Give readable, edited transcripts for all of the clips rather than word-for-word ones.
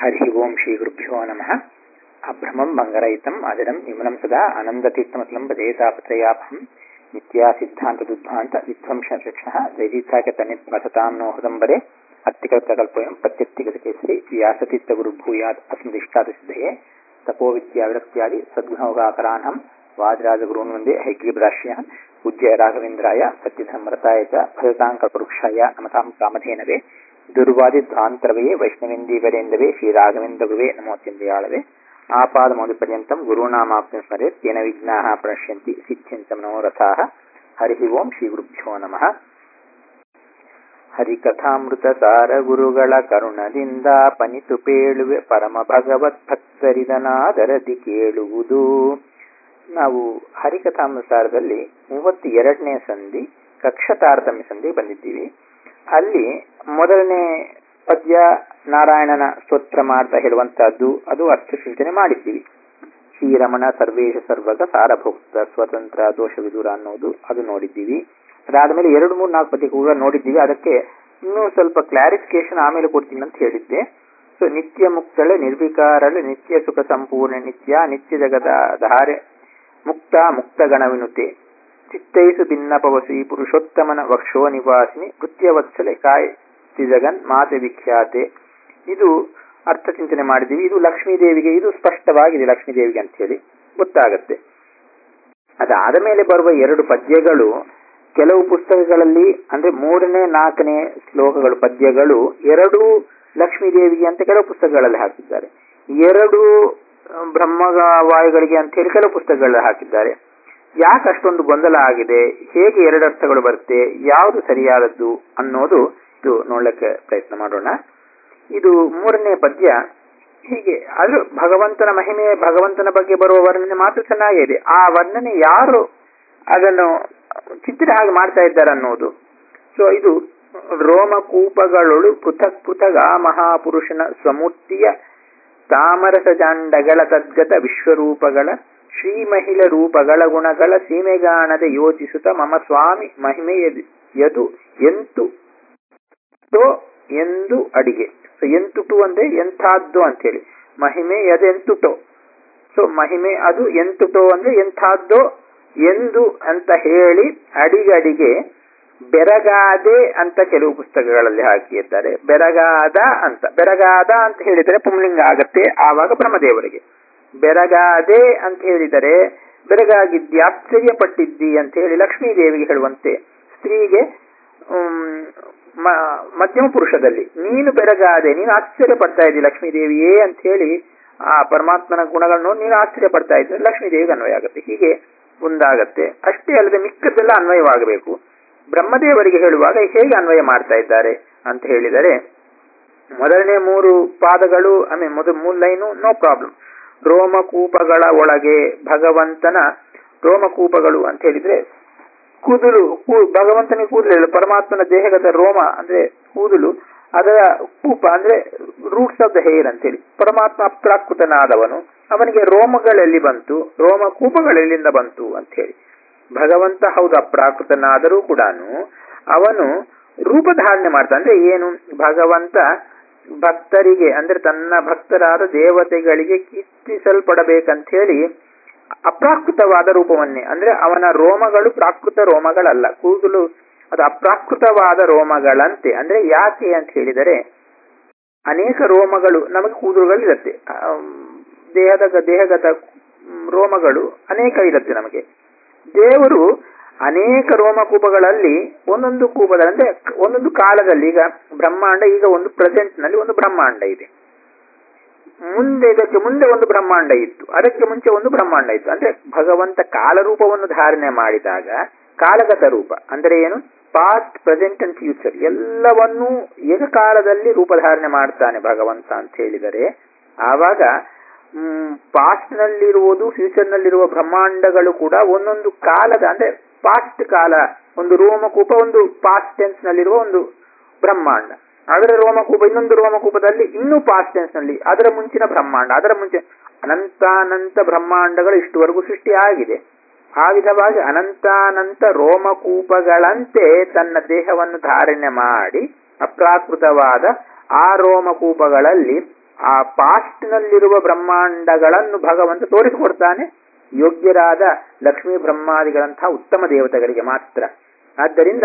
ಹರಿ ಓಂ ಶ್ರೀ ಗುರುಭ್ಯೋ ನಮಃ. ಅಭ್ರಮಂ ಭಂಗರಹಿತಂ ಅಜಡಂ ವಿಮಲಂ ಸದಾ ಆನಂದತೀರ್ಥಮತಲಂ ಭಜೇತಾಪತ್ರಯಾಪಹಂ ನಿತ್ಯಾ ಸಿದ್ಧಾಂತ ದುದ್ಧಾಂತ ವಿಧ್ವಂಸ ಶಿಕ್ಷಣ ಜೈತೀರ್ಥಾಖ್ಯ ತನ್ನಿತ್ಮಸತಾಂ ನೋ ಹೃದಂಬರೆ ಅತ್ತಿಕಲ್ಪಕಲ್ಪೋಯಂ ಪ್ರತ್ಯರ್ಥಿಗತಕೇಸರಿ ವ್ಯಾಸತೀರ್ಥ ಗುರುಭೂಯಾತ್ ಅಸ್ಮದಿಷ್ಟಾತ ಸಿದ್ಧಯೇ ತಪೋ ವಿದ್ಯಾ ವಿರಕ್ತ್ಯಾದಿ ಸದ್ಗುಣೋಗಾಕರಾಣಂ ವಾದಿರಾಜಗುರುನ್ ವಂದೇ ಹೈಗ್ರೀವರಾಶ್ಯ ಪೂಜ್ಯ ರಾಘವೇಂದ್ರಾಯ ಸತ್ಯಸಂವೃತಾಯ ಚ ಭಜತಾಂ ಕಲ್ಪವೃಕ್ಷಾಯ ನಮತಾಂ ಕಾಮಧೇನವೇ ದುರ್ವಾದಿಧ್ವಾಂತರವೇ ವೈಷ್ಣವೇಂದೀವರೇಂದವೇ ಶ್ರೀರಾಘವೇಂದ್ರ ಗುರುವೇ ನಮೋತ್ಯಂದಯಾಳವೇ ಆಪಾದಮೌಲಿಪರ್ಯಂತಂ ಗುರುನಾಮಾಪ್ತಿಂ ಸ್ಮರೇತ್ ತೇನ ವಿಘ್ನಾಃ ಪ್ರಣಶ್ಯಂತಿ ಸಿದ್ಧ್ಯಂತ ಮನೋರಥಾಃ. ಹರಿ ಓಂ ಶ್ರೀ ಗುರುಭ್ಯೋ ನಮಃ. ಹರಿಕಥಾಮೃತ ಸಾರ ಗುರುಗಳ ಕರುಣದಿಂದ ಪನಿತು ಪೇಳುವೆ ಪರಮ ಭಗವತ್ ಭಕ್ತರಿದನಾದರದಿ ಕೇಳುವುದು. ನಾವು ಹರಿಕಥಾಮೃತ ಸಾರದಲ್ಲಿ 32ನೇ ಸಂಧಿ ಕಕ್ಷ ತಾರತಮ್ಯ ಸಂಧಿ ಬಂದಿದ್ದೀವಿ. ಅಲ್ಲಿ ಮೊದಲನೇ ಪದ್ಯ ನಾರಾಯಣನ ಸ್ತೋತ್ರ ಮಾಡ್ತಾ ಹೇಳುವಂತಹದ್ದು, ಅದು ಅರ್ಥ ಚಿಂತನೆ ಮಾಡಿದ್ದೀವಿ. ಶ್ರೀರಮಣ ಸರ್ವೇಶ ಸರ್ವಗ ಸಾರಭೋಕ್ತ ಸ್ವತಂತ್ರ ದೋಷ ವಿದೂರ ಅನ್ನೋದು ಅದು ನೋಡಿದ್ದೀವಿ. ಅದಾದ್ಮೇಲೆ 2, 3, 4 ಪದ್ಯ ಕೂಡ ನೋಡಿದ್ದೀವಿ. ಅದಕ್ಕೆ ಇನ್ನೂ ಸ್ವಲ್ಪ ಕ್ಲಾರಿಫಿಕೇಶನ್ ಆಮೇಲೆ ಕೊಡ್ತೀನಿ ಅಂತ ಹೇಳಿದ್ದೆ. ಸೊ ನಿತ್ಯ ಮುಕ್ತಳೆ ನಿರ್ವಿಕಾರಳೆ ನಿತ್ಯ ಸುಖ ಸಂಪೂರ್ಣ ನಿತ್ಯ ಜಗದ ಧಾರೆ ಮುಕ್ತ ಮುಕ್ತಗಣವಿನುತೆ ಚಿತ್ತೈಸು ಭಿನ್ನಪವಸಿ ಪುರುಷೋತ್ತಮನ ವಕ್ಷೋ ನಿವಾಸಿನಿ ಕೃತ್ಯವತ್ಸಲೆ ಕಾಯತಿ ಜಗನ್ ಮಾತೆ ವಿಖ್ಯಾತೆ. ಇದು ಅರ್ಥ ಚಿಂತನೆ ಮಾಡಿದ್ದೀವಿ. ಇದು ಲಕ್ಷ್ಮೀದೇವಿಗೆ, ಇದು ಸ್ಪಷ್ಟವಾಗಿದೆ ಲಕ್ಷ್ಮೀದೇವಿಗೆ ಅಂತ ಹೇಳಿ ಗೊತ್ತಾಗತ್ತೆ. ಅದಾದ ಮೇಲೆ ಬರುವ 2 ಪದ್ಯಗಳು ಕೆಲವು ಪುಸ್ತಕಗಳಲ್ಲಿ ಅಂದ್ರೆ 3ನೇ 4ನೇ ಶ್ಲೋಕಗಳು ಪದ್ಯಗಳು 2 ಲಕ್ಷ್ಮೀದೇವಿಗೆ ಅಂತ ಕೆಲವು ಪುಸ್ತಕಗಳಲ್ಲಿ ಹಾಕಿದ್ದಾರೆ, 2 ಬ್ರಹ್ಮವಾಯುಗಳಿಗೆ ಅಂತ ಹೇಳಿ ಕೆಲವು ಪುಸ್ತಕಗಳಲ್ಲಿ ಹಾಕಿದ್ದಾರೆ. ಯಾಕೆ ಅಷ್ಟೊಂದು ಗೊಂದಲ ಆಗಿದೆ, ಹೇಗೆ 2 ಅರ್ಥಗಳು ಬರುತ್ತೆ, ಯಾವುದು ಸರಿಯಾದದ್ದು ಅನ್ನೋದು ಇದು ನೋಡ್ಲಿಕ್ಕೆ ಪ್ರಯತ್ನ ಮಾಡೋಣ. ಇದು 3ನೇ ಪದ್ಯ ಹೀಗೆ, ಅದು ಭಗವಂತನ ಮಹಿಮೆ, ಭಗವಂತನ ಬಗ್ಗೆ ಬರುವ ವರ್ಣನೆ ಮಾತ್ರ ಚೆನ್ನಾಗಿದೆ. ಆ ವರ್ಣನೆ ಯಾರು ಅದನ್ನು ಚಿತ್ರ ಹಾಗೆ ಮಾಡ್ತಾ ಇದ್ದಾರೆ ಅನ್ನೋದು. ಸೊ ಇದು ರೋಮಕೂಪಗಳೊಳು ಪೃಥಕ್ ಪೃಥಗ್ ಆ ಮಹಾಪುರುಷನ ಸ್ವಮೂರ್ತಿಯ ತಾಮರಸ ಜಾಂಡಗಳ ತದ್ಗತ ವಿಶ್ವರೂಪಗಳ ಶ್ರೀಮಹಿಳ ರೂಪಗಳ ಗುಣಗಳ ಸೀಮೆಗಾಣದೆ ಯೋಚಿಸುತ್ತ ಮಮ ಸ್ವಾಮಿ ಮಹಿಮೆಯದು ಎಂತು ಎಂದು ಅಡಿಗೆ. ಸೊ ಎಂತುಟು ಅಂದ್ರೆ ಎಂಥದ್ದು ಅಂತ ಹೇಳಿ, ಮಹಿಮೆ ಅದೆಂತುಟೋ. ಸೊ ಮಹಿಮೆ ಅದು ಎಂತುಟೋ ಅಂದ್ರೆ ಎಂಥದ್ದೋ ಎಂದು ಅಂತ ಹೇಳಿ ಅಡಿಗಡಿಗೆ ಬೆರಗಾದೆ ಅಂತ ಕೆಲವು ಪುಸ್ತಕಗಳಲ್ಲಿ ಹಾಕಿದ್ದಾರೆ. ಬೆರಗಾದ ಅಂತ ಹೇಳಿದರೆ ಪುಂಲಿಂಗ ಆಗತ್ತೆ, ಆವಾಗ ಬ್ರಹ್ಮದೇವರಿಗೆ. ಬೆರಗಾದೆ ಅಂತ ಹೇಳಿದರೆ ಬೆರಗಾಗಿದ್ದಿ, ಆಶ್ಚರ್ಯಪಟ್ಟಿದ್ದಿ ಅಂತ ಹೇಳಿ ಲಕ್ಷ್ಮೀದೇವಿಗೆ ಹೇಳುವಂತೆ. ಸ್ತ್ರೀಗೆ ಮಧ್ಯಮ ಪುರುಷದಲ್ಲಿ ನೀನು ಬೆರಗಾದೆ, ನೀನು ಆಶ್ಚರ್ಯ ಪಡ್ತಾ ಇದ್ದಿ ಲಕ್ಷ್ಮೀದೇವಿಯೇ ಅಂತ ಹೇಳಿ ಆ ಪರಮಾತ್ಮನ ಗುಣಗಳನ್ನು ನೀನು ಆಶ್ಚರ್ಯ ಪಡ್ತಾ ಇದ್ದರೆ ಲಕ್ಷ್ಮೀದೇವಿಗೆ ಅನ್ವಯ ಆಗುತ್ತೆ. ಹೀಗೆ ಒಂದಾಗತ್ತೆ. ಅಷ್ಟೇ ಅಲ್ಲದೆ ಮಿಕ್ಕದ್ದೆಲ್ಲ ಅನ್ವಯವಾಗಬೇಕು. ಬ್ರಹ್ಮದೇವರಿಗೆ ಹೇಳುವಾಗ ಹೇಗೆ ಅನ್ವಯ ಮಾಡ್ತಾ ಇದ್ದಾರೆ ಅಂತ ಹೇಳಿದರೆ, ಮೊದಲನೇ 3 ಪಾದಗಳು ಮೊದಲ 3 ಲೈನು ನೋ ಪ್ರಾಬ್ಲಮ್. ರೋಮಕೂಪಗಳ ಒಳಗೆ ಭಗವಂತನ ರೋಮಕೂಪಗಳು ಅಂತ ಹೇಳಿದ್ರೆ ಕೂದಲು, ಭಗವಂತನಿಗೆ ಕೂದಲು, ಪರಮಾತ್ಮನ ದೇಹದ ರೋಮ ಅಂದ್ರೆ ಕೂದಲು, ಅದರ ಕೂಪ ಅಂದ್ರೆ ರೂಟ್ಸ್ ಆಫ್ ದ ಹೇರ್ ಅಂತೇಳಿ. ಪರಮಾತ್ಮ ಅಪ್ರಾಕೃತನಾದವನು, ಅವನಿಗೆ ರೋಮಗಳೆಲ್ಲಿ ಬಂತು, ರೋಮಕೂಪಗಳೆಲ್ಲಿಂದ ಬಂತು ಅಂತ ಹೇಳಿ. ಭಗವಂತ ಹೌದು ಅಪ್ರಾಕೃತನಾದರೂ ಕೂಡ ಅವನು ರೂಪಧಾರಣೆ ಮಾಡ್ತಾನೆ. ಅಂದ್ರೆ ಏನು, ಭಗವಂತ ಭಕ್ತರಿಗೆ ಅಂದ್ರೆ ತನ್ನ ಭಕ್ತರಾದ ದೇವತೆಗಳಿಗೆ ಕೀರ್ತಿಸಲ್ಪಡಬೇಕಂತ ಹೇಳಿ ಅಪ್ರಾಕೃತವಾದ ರೂಪವನ್ನೇ, ಅಂದ್ರೆ ಅವನ ರೋಮಗಳು ಪ್ರಾಕೃತ ರೋಮಗಳಲ್ಲ, ಕೂದಲು ಅದು ಅಪ್ರಾಕೃತವಾದ ರೋಮಗಳಂತೆ. ಅಂದ್ರೆ ಯಾಕೆ ಅಂತ ಹೇಳಿದರೆ, ಅನೇಕ ರೋಮಗಳು ನಮಗೆ ಕೂದಲುಗಳಿರುತ್ತೆ, ದೇಹಗತ ರೋಮಗಳು ಅನೇಕ ಇರುತ್ತೆ ನಮಗೆ. ದೇವರು ಅನೇಕ ರೋಮಕೂಪಗಳಲ್ಲಿ ಒಂದೊಂದು ಕೂಪದಲ್ಲಿ ಅಂದ್ರೆ ಒಂದೊಂದು ಕಾಲದಲ್ಲಿ, ಈಗ ಬ್ರಹ್ಮಾಂಡ, ಈಗ ಒಂದು ಪ್ರೆಸೆಂಟ್ ನಲ್ಲಿ ಒಂದು ಬ್ರಹ್ಮಾಂಡ ಇದೆ, ಇದಕ್ಕೆ ಮುಂದೆ ಒಂದು ಬ್ರಹ್ಮಾಂಡ ಇತ್ತು, ಅದಕ್ಕೆ ಮುಂಚೆ ಒಂದು ಬ್ರಹ್ಮಾಂಡ ಇತ್ತು. ಅಂದ್ರೆ ಭಗವಂತ ಕಾಲರೂಪವನ್ನು ಧಾರಣೆ ಮಾಡಿದಾಗ ಕಾಲಗತ ರೂಪ ಅಂದ್ರೆ ಏನು, ಪಾಸ್ಟ್ ಪ್ರೆಸೆಂಟ್ ಅಂಡ್ ಫ್ಯೂಚರ್ ಎಲ್ಲವನ್ನೂ ಏಕಕಾಲದಲ್ಲಿ ರೂಪಧಾರಣೆ ಮಾಡ್ತಾನೆ ಭಗವಂತ ಅಂತ ಹೇಳಿದರೆ, ಆವಾಗ ಪಾಸ್ಟ್ ನಲ್ಲಿರುವುದು ಫ್ಯೂಚರ್ ನಲ್ಲಿರುವ ಬ್ರಹ್ಮಾಂಡಗಳು ಕೂಡ ಒಂದೊಂದು ಕಾಲದ ಅಂದ್ರೆ ಪಾಸ್ಟ್ ಕಾಲ, ಒಂದು ರೋಮಕೂಪ ಒಂದು ಪಾಸ್ಟ್ ಟೆನ್ಸ್ ನಲ್ಲಿರುವ ಒಂದು ಬ್ರಹ್ಮಾಂಡ, ಅದರ ರೋಮಕೂಪ ಇನ್ನೊಂದು ರೋಮಕೂಪದಲ್ಲಿ ಇನ್ನೂ ಪಾಸ್ಟ್ ಟೆನ್ಸ್ ನಲ್ಲಿ ಅದರ ಮುಂಚಿನ ಬ್ರಹ್ಮಾಂಡ, ಅದರ ಮುಂಚೆ ಅನಂತಾನಂತ ಬ್ರಹ್ಮಾಂಡಗಳು ಇಷ್ಟುವರೆಗೂ ಸೃಷ್ಟಿ ಆಗಿದೆ. ಆ ವಿಧವಾಗಿ ಅನಂತಾನಂತ ರೋಮಕೂಪಗಳಂತೆ ತನ್ನ ದೇಹವನ್ನು ಧಾರಣೆ ಮಾಡಿ ಅಪ್ರಾಕೃತವಾದ ಆ ರೋಮಕೂಪಗಳಲ್ಲಿ ಆ ಪಾಸ್ಟ್ ನಲ್ಲಿರುವ ಬ್ರಹ್ಮಾಂಡಗಳನ್ನು ಭಗವಂತ ತೋರಿಸಿಕೊಡ್ತಾನೆ ಯೋಗ್ಯರಾದ ಲಕ್ಷ್ಮೀ ಬ್ರಹ್ಮಾದಿಗಳಂತಹ ಉತ್ತಮ ದೇವತೆಗಳಿಗೆ ಮಾತ್ರ. ಆದ್ದರಿಂದ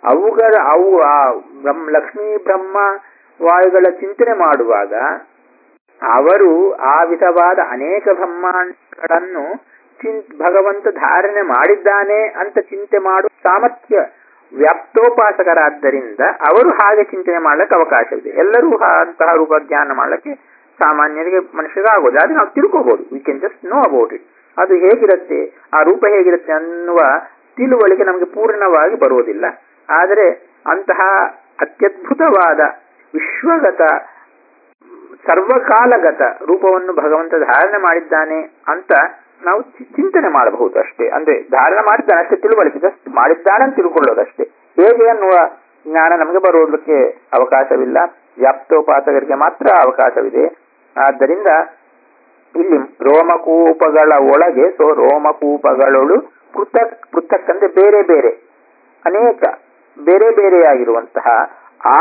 ಲಕ್ಷ್ಮೀ ಬ್ರಹ್ಮ ವಾಯುಗಳ ಚಿಂತನೆ ಮಾಡುವಾಗ ಅವರು ಆ ವಿಧವಾದ ಅನೇಕ ಬ್ರಹ್ಮಾಂಡಗಳನ್ನು ಭಗವಂತ ಧಾರಣೆ ಮಾಡಿದ್ದಾನೆ ಅಂತ ಚಿಂತೆ ಮಾಡುವ ಸಾಮರ್ಥ್ಯ ವ್ಯಾಪ್ತೋಪಾಸಕರಾದ್ದರಿಂದ ಅವರು ಹಾಗೆ ಚಿಂತನೆ ಮಾಡಲಿಕ್ಕೆ ಅವಕಾಶವಿದೆ. ಎಲ್ಲರೂ ಅಂತಹ ರೂಪ ಧ್ಯಾನ ಮಾಡಲಿಕ್ಕೆ ಸಾಮಾನ್ಯರಿಗೆ ಮನುಷ್ಯರಿಗೆ ಆಗೋದು. ಆದ್ರೆ ನಾವು ತಿಳ್ಕೋಬಹುದು, we can just know about it. ಅದು ಹೇಗಿರುತ್ತೆ, ಆ ರೂಪ ಹೇಗಿರುತ್ತೆ ಅನ್ನುವ ತಿಳುವಳಿಕೆ ನಮಗೆ ಪೂರ್ಣವಾಗಿ ಬರುವುದಿಲ್ಲ. ಆದರೆ ಅಂತಹ ಅತ್ಯದ್ಭುತವಾದ ವಿಶ್ವಗತ ಸರ್ವಕಾಲಗತ ರೂಪವನ್ನು ಭಗವಂತ ಧಾರಣೆ ಮಾಡಿದ್ದಾನೆ ಅಂತ ನಾವು ಚಿಂತನೆ ಮಾಡಬಹುದು ಅಷ್ಟೇ. ಅಂದ್ರೆ ಧಾರಣ ಮಾಡಿದ್ದಾನೆ ಅಷ್ಟೇ, ತಿಳುವಳಿಕೆ ಜಸ್ಟ್ ಮಾಡಿದ್ದಾನೆ ಅಂತ ತಿಳ್ಕೊಳ್ಳೋದಷ್ಟೇ. ಹೇಗೆ ಅನ್ನುವ ಜ್ಞಾನ ನಮಗೆ ಬರೋದಕ್ಕೆ ಅವಕಾಶವಿಲ್ಲ, ವ್ಯಾಪ್ತೋಪಾಸಕರಿಗೆ ಮಾತ್ರ ಅವಕಾಶವಿದೆ. ಆದ್ದರಿಂದ ಇಲ್ಲಿ ರೋಮಕೂಪಗಳ ಒಳಗೆ ರೋಮಕೂಪಗಳೊಳು ಪೃಥಕ್ ಅಂದ್ರೆ ಬೇರೆ ಬೇರೆ ಅನೇಕ ಬೇರೆ ಬೇರೆಯಾಗಿರುವಂತಹ ಆ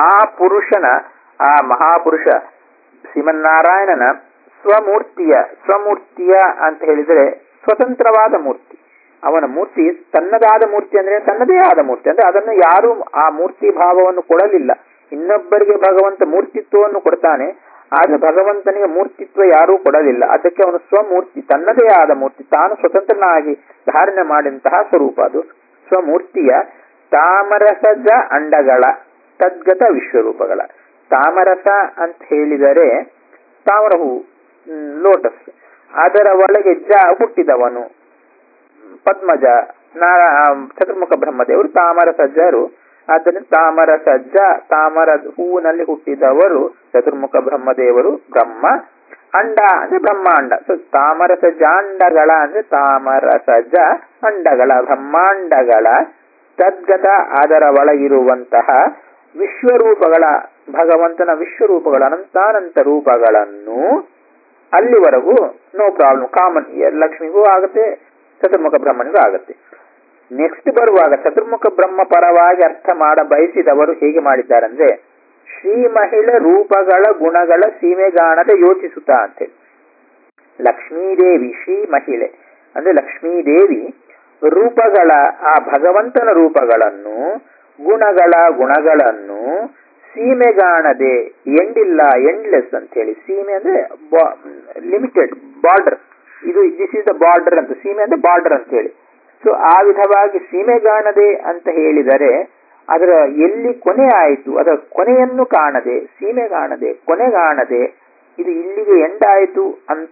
ಮಹಾಪುರುಷ ಶ್ರೀಮನ್ನಾರಾಯಣನ ಸ್ವಮೂರ್ತಿಯ ಅಂತ ಹೇಳಿದರೆ ಸ್ವತಂತ್ರವಾದ ಮೂರ್ತಿ. ಅವನ ಮೂರ್ತಿ ತನ್ನದಾದ ಮೂರ್ತಿ ಅಂದ್ರೆ ತನ್ನದೇ ಆದ ಮೂರ್ತಿ. ಅಂದ್ರೆ ಅದನ್ನು ಯಾರು ಆ ಮೂರ್ತಿ ಭಾವವನ್ನು ಕೊಡಲಿಲ್ಲ. ಇನ್ನೊಬ್ಬರಿಗೆ ಭಗವಂತ ಮೂರ್ತಿತ್ವವನ್ನು ಕೊಡ್ತಾನೆ, ಆದ್ರೆ ಭಗವಂತನಿಗೆ ಮೂರ್ತಿತ್ವ ಯಾರೂ ಕೊಡಲಿಲ್ಲ. ಅದಕ್ಕೆ ಅವನು ಸ್ವಮೂರ್ತಿ, ತನ್ನದೇ ಆದ ಮೂರ್ತಿ, ತಾನು ಸ್ವತಂತ್ರನಾಗಿ ಧಾರಣೆ ಮಾಡಿದಂತಹ ಸ್ವರೂಪ. ಅದು ಸ್ವಮೂರ್ತಿಯ ತಾಮರಸಜ ಅಂಡಗಳ ತದ್ಗತ ವಿಶ್ವರೂಪಗಳ. ತಾಮರಸ ಅಂತ ಹೇಳಿದರೆ ತಾಮರ ಹೂ, ಲೋಟಸ್, ಅದರ ಒಳಗೆ ಹುಟ್ಟಿದವನು ಪದ್ಮಜ ಚತುರ್ಮುಖ ಬ್ರಹ್ಮದೇವರು ತಾಮರಸಜ್ಜರು. ಆದ್ದರಿಂದ ತಾಮರ ಹೂವಿನಲ್ಲಿ ಹುಟ್ಟಿದವರು ಚತುರ್ಮುಖ ಬ್ರಹ್ಮದೇವರು ಬ್ರಹ್ಮ. ಅಂಡ ಅಂದ್ರೆ ಬ್ರಹ್ಮಾಂಡ. ಸೊ ತಾಮರಸಜಾಂಡಗಳ ಅಂದ್ರೆ ತಾಮರಸಜ ಅಂಡಗಳ ಬ್ರಹ್ಮಾಂಡಗಳ ತದ್ಗತ ಅದರ ಒಳಗಿರುವಂತಹ ವಿಶ್ವರೂಪಗಳ ಭಗವಂತನ ವಿಶ್ವರೂಪಗಳ ಅನಂತಾನಂತ ರೂಪಗಳನ್ನು ಅಲ್ಲಿವರೆಗೂ ನೋ ಪ್ರಾಬ್ಲಮ್, ಕಾಮನ್, ಲಕ್ಷ್ಮಿಗೂ ಆಗುತ್ತೆ, ಚತುರ್ಮುಖ ಬ್ರಹ್ಮನಿಗೂ ಆಗುತ್ತೆ. ನೆಕ್ಸ್ಟ್ ಬರುವಾಗ ಚತುರ್ಮುಖ ಬ್ರಹ್ಮ ಪರವಾಗಿ ಅರ್ಥ ಮಾಡ ಬಯಸಿದವರು ಹೇಗೆ ಮಾಡಿದ್ದಾರಂದ್ರೆ ಶ್ರೀ ಮಹಿಳೆ ರೂಪಗಳ ಗುಣಗಳ ಸೀಮೆಗಾಣದೆ ಯೋಚಿಸುತ್ತಾ ಅಂತೇಳಿ. ಲಕ್ಷ್ಮೀದೇವಿ ಶ್ರೀ ಮಹಿಳೆ ಅಂದ್ರೆ ಲಕ್ಷ್ಮೀದೇವಿ ರೂಪಗಳ ಆ ಭಗವಂತನ ರೂಪಗಳನ್ನು ಗುಣಗಳನ್ನು ಸೀಮೆಗಾಣದೆ ಎಂಡಿಲ್ಲ ಎಂಡ್ಲೆಸ್ ಅಂತ ಹೇಳಿ. ಸೀಮೆ ಅಂದ್ರೆ limited border, this is the border ಅಂತ, ಸೀಮೆ ಅಂದ್ರೆ ಬಾರ್ಡರ್ ಅಂತ ಹೇಳಿ. ಸೊ ಆ ವಿಧವಾಗಿ ಸೀಮೆಗಾಣದೆ ಅಂತ ಹೇಳಿದರೆ ಅದರ ಎಲ್ಲಿ ಕೊನೆ ಆಯಿತು, ಅದರ ಕೊನೆಯನ್ನು ಕಾಣದೆ, ಸೀಮೆಗಾಣದೆ ಕೊನೆಗಾಣದೆ ಇದು ಇಲ್ಲಿಗೆ ಎಂಡ್ ಆಯಿತು ಅಂತ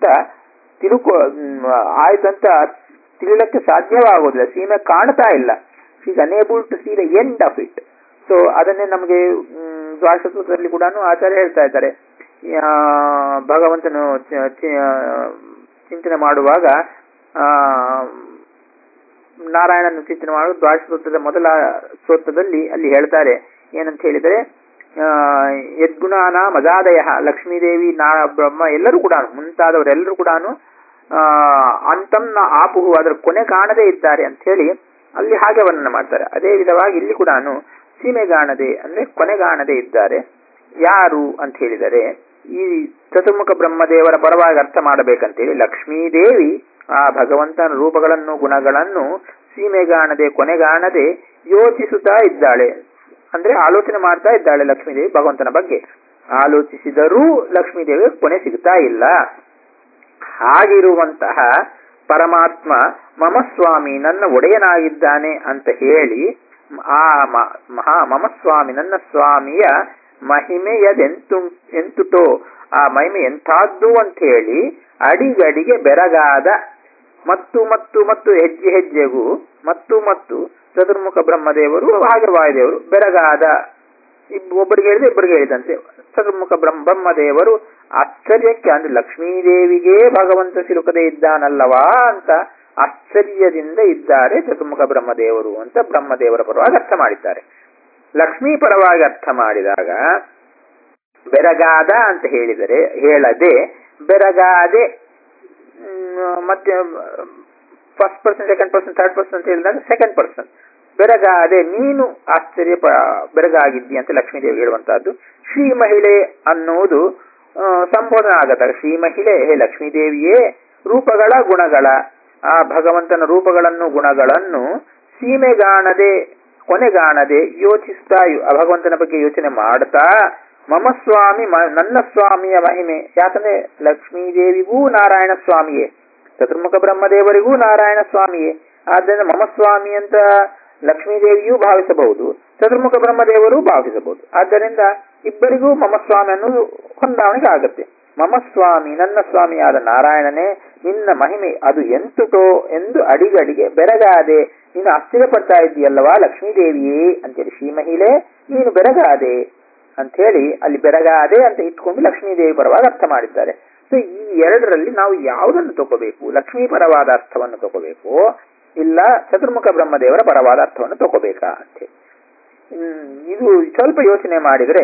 ಆಯ್ತು ಅಂತ ತಿಳಿಯಲಿಕ್ಕೆ ಸಾಧ್ಯವಾಗುವುದಿಲ್ಲ. ಸೀಮೆ ಕಾಣ್ತಾ ಇಲ್ಲ, is unable to see the end of it. So ಅದನ್ನೇ ನಮಗೆ ದ್ವಾದಶಸೂತ್ರದಲ್ಲಿ ಕೂಡ ಆಚಾರ್ಯ ಹೇಳ್ತಾ ಇದ್ದಾರೆ. ಭಗವಂತನು ಚಿಂತನೆ ಮಾಡುವಾಗ ನಾರಾಯಣನ ಚಿಂತನೆ ಮಾಡುವ ದ್ವಾದಶಸೂತ್ರದ ಮೊದಲ ಸ್ತೋತ್ರದಲ್ಲಿ ಅಲ್ಲಿ ಹೇಳ್ತಾರೆ ಏನಂತ ಹೇಳಿದರೆ, ಯದ್ಗುಣಾನ ಮಜಾದಯ ಲಕ್ಷ್ಮೀದೇವಿ ಬ್ರಹ್ಮ ಎಲ್ಲರೂ ಕೂಡ ಮುಂತಾದವರೆಲ್ಲರೂ ಕೂಡ ಅಂತಂನ ಆಪುಹು ಅದರ ಕೊನೆ ಕಾಣದೇ ಇದ್ದಾರೆ ಅಂತ ಹೇಳಿ ಅಲ್ಲಿ ಹಾಗೆ ವರ್ಣನೆ ಮಾಡ್ತಾರೆ. ಅದೇ ವಿಧವಾಗಿ ಇಲ್ಲಿ ಕೂಡ ಸೀಮೆಗಾಣದೆ ಅಂದ್ರೆ ಕೊನೆಗಾಣದೆ ಇದ್ದಾರೆ. ಯಾರು ಅಂತ ಹೇಳಿದರೆ ಈ ಚತುರ್ಮುಖ ಬ್ರಹ್ಮದೇವರ ಪರವಾಗಿ ಅರ್ಥ ಮಾಡಬೇಕಂತೇಳಿ ಲಕ್ಷ್ಮೀದೇವಿ ಆ ಭಗವಂತನ ರೂಪಗಳನ್ನು ಗುಣಗಳನ್ನು ಸೀಮೆಗಾಣದೆ ಕೊನೆಗಾಣದೆ ಯೋಚಿಸುತ್ತಾ ಇದ್ದಾಳೆ. ಅಂದ್ರೆ ಆಲೋಚನೆ ಮಾಡ್ತಾ ಇದ್ದಾಳೆ ಲಕ್ಷ್ಮೀದೇವಿ ಭಗವಂತನ ಬಗ್ಗೆ. ಆಲೋಚಿಸಿದರೂ ಲಕ್ಷ್ಮೀದೇವಿ ಕೊನೆ ಸಿಗ್ತಾ ಇಲ್ಲ. ಹಾಗಿರುವಂತಹ ಪರಮಾತ್ಮ ಮಮ ಸ್ವಾಮಿ ನನ್ನ ಒಡೆಯನಾಗಿದ್ದಾನೆ ಅಂತ ಹೇಳಿ ಆ ಮಮ ಸ್ವಾಮಿ ನನ್ನ ಸ್ವಾಮಿಯ ಮಹಿಮೆಯದೆಂತುಟೋ ಆ ಮಹಿಮೆ ಎಂಥದ್ದು ಅಂತ ಹೇಳಿ ಅಡಿಗಡಿಗೆ ಬೆರಗಾದ ಮತ್ತು ಹೆಜ್ಜೆ ಹೆಜ್ಜೆಗೂ ಮತ್ತು ಚತುರ್ಮುಖ ಬ್ರಹ್ಮದೇವರು ಹಾಗೆ ವಾಯುದೇವರು ಬೆರಗಾದ, ಒಬ್ಬರಿಗೆ ಹೇಳಿದ್ರೆ ಇಬ್ಬರಿಗೆ ಹೇಳಿದಂತೆ ಚತುರ್ಮುಖ ಬ್ರಹ್ಮದೇವರು ಆಶ್ಚರ್ಯಕ್ಕೆ ಅಂದ್ರೆ ಲಕ್ಷ್ಮೀದೇವಿಗೆ ಭಗವಂತ ಸಿಲುಕದೇ ಇದ್ದಾನಲ್ಲವಾ ಅಂತ ಆಶ್ಚರ್ಯದಿಂದ ಇದ್ದಾರೆ ಚತುರ್ಮುಖ ಬ್ರಹ್ಮದೇವರು ಅಂತ ಬ್ರಹ್ಮದೇವರ ಪರವಾಗಿ ಅರ್ಥ ಮಾಡಿದ್ದಾರೆ. ಲಕ್ಷ್ಮೀ ಪರವಾಗಿ ಅರ್ಥ ಮಾಡಿದಾಗ ಬೆರಗಾದ ಅಂತ ಹೇಳದೆ ಬೆರಗಾದೆ ಮತ್ತೆ first person second person third person ಅಂತ ಹೇಳಿದಾಗ ಸೆಕೆಂಡ್ ಪರ್ಸನ್ ಬೆರಗಾದೆ ನೀನು ಆಶ್ಚರ್ಯ ಬೆರಗಾಗಿದ್ದಿ ಅಂತ ಲಕ್ಷ್ಮೀದೇವಿ ಹೇಳುವಂತಹದ್ದು. ಶ್ರೀ ಮಹಿಳೆ ಅನ್ನುವುದು ಸಂಬೋಧನೆ ಆಗತ್ತ. ಶ್ರೀ ಮಹಿಳೆ ಹೇ ಲಕ್ಷ್ಮೀದೇವಿಯೇ, ರೂಪಗಳ ಗುಣಗಳ ಆ ಭಗವಂತನ ರೂಪಗಳನ್ನು ಗುಣಗಳನ್ನು ಸೀಮೆಗಾಣದೆ ಕೊನೆಗಾಣದೆ ಯೋಚಿಸ್ತಾ ಆ ಭಗವಂತನ ಬಗ್ಗೆ ಯೋಚನೆ ಮಾಡ್ತಾ ಮಮ ಸ್ವಾಮಿ ನನ್ನ ಸ್ವಾಮಿಯ ಮಹಿಮೆ. ಯಾಕಂದ್ರೆ ಲಕ್ಷ್ಮೀದೇವಿಗೂ ನಾರಾಯಣ ಸ್ವಾಮಿಯೇ, ಚತುರ್ಮುಖ ಬ್ರಹ್ಮದೇವರಿಗೂ ನಾರಾಯಣ ಸ್ವಾಮಿಯೇ. ಆದ್ದರಿಂದ ಮಮ ಸ್ವಾಮಿ ಅಂತ ಲಕ್ಷ್ಮೀದೇವಿಯೂ ಭಾವಿಸಬಹುದು, ಚತುರ್ಮುಖ ಬ್ರಹ್ಮದೇವರು ಭಾವಿಸಬಹುದು. ಆದ್ದರಿಂದ ಇಬ್ಬರಿಗೂ ಮಮ ಸ್ವಾಮಿ ಅನ್ನೋದು ಹೊಂದಾವಣಿಗೆ ಆಗುತ್ತೆ. ಮಮ ಸ್ವಾಮಿ ನನ್ನ ಸ್ವಾಮಿಯಾದ ನಾರಾಯಣನೇ, ನಿನ್ನ ಮಹಿಮೆ ಅದು ಎಂತುಟೋ ಎಂದು ಅಡಿಗಡಿಗೆ ಬೆರಗಾದೆ. ನೀನು ಆಶ್ಚರ್ಯಪಡ್ತಾ ಇದ್ದೀಯಲ್ಲವಾ ಲಕ್ಷ್ಮೀದೇವಿಯೇ ಅಂತೇಳಿ. ಶ್ರೀ ಮಹಿಳೆ ನೀನು ಬೆರಗಾದೆ ಅಂಥೇಳಿ ಅಲ್ಲಿ ಬೆರಗಾದೆ ಅಂತ ಇಟ್ಕೊಂಡು ಲಕ್ಷ್ಮೀದೇವಿ ಪರವಾಗಿ ಅರ್ಥ ಮಾಡಿದ್ದಾರೆ. ಸೊ ಈ ಎರಡರಲ್ಲಿ ನಾವು ಯಾವುದನ್ನು ತಗೋಬೇಕು? ಲಕ್ಷ್ಮೀ ಪರವಾದ ಅರ್ಥವನ್ನು ತಗೋಬೇಕು, ಇಲ್ಲ ಚತುರ್ಮುಖ ಬ್ರಹ್ಮದೇವರ ಪರವಾದ ಅರ್ಥವನ್ನು ತಗೋಬೇಕಾ ಅಂತೇಳಿ ಇದು ಸ್ವಲ್ಪ ಯೋಚನೆ ಮಾಡಿದ್ರೆ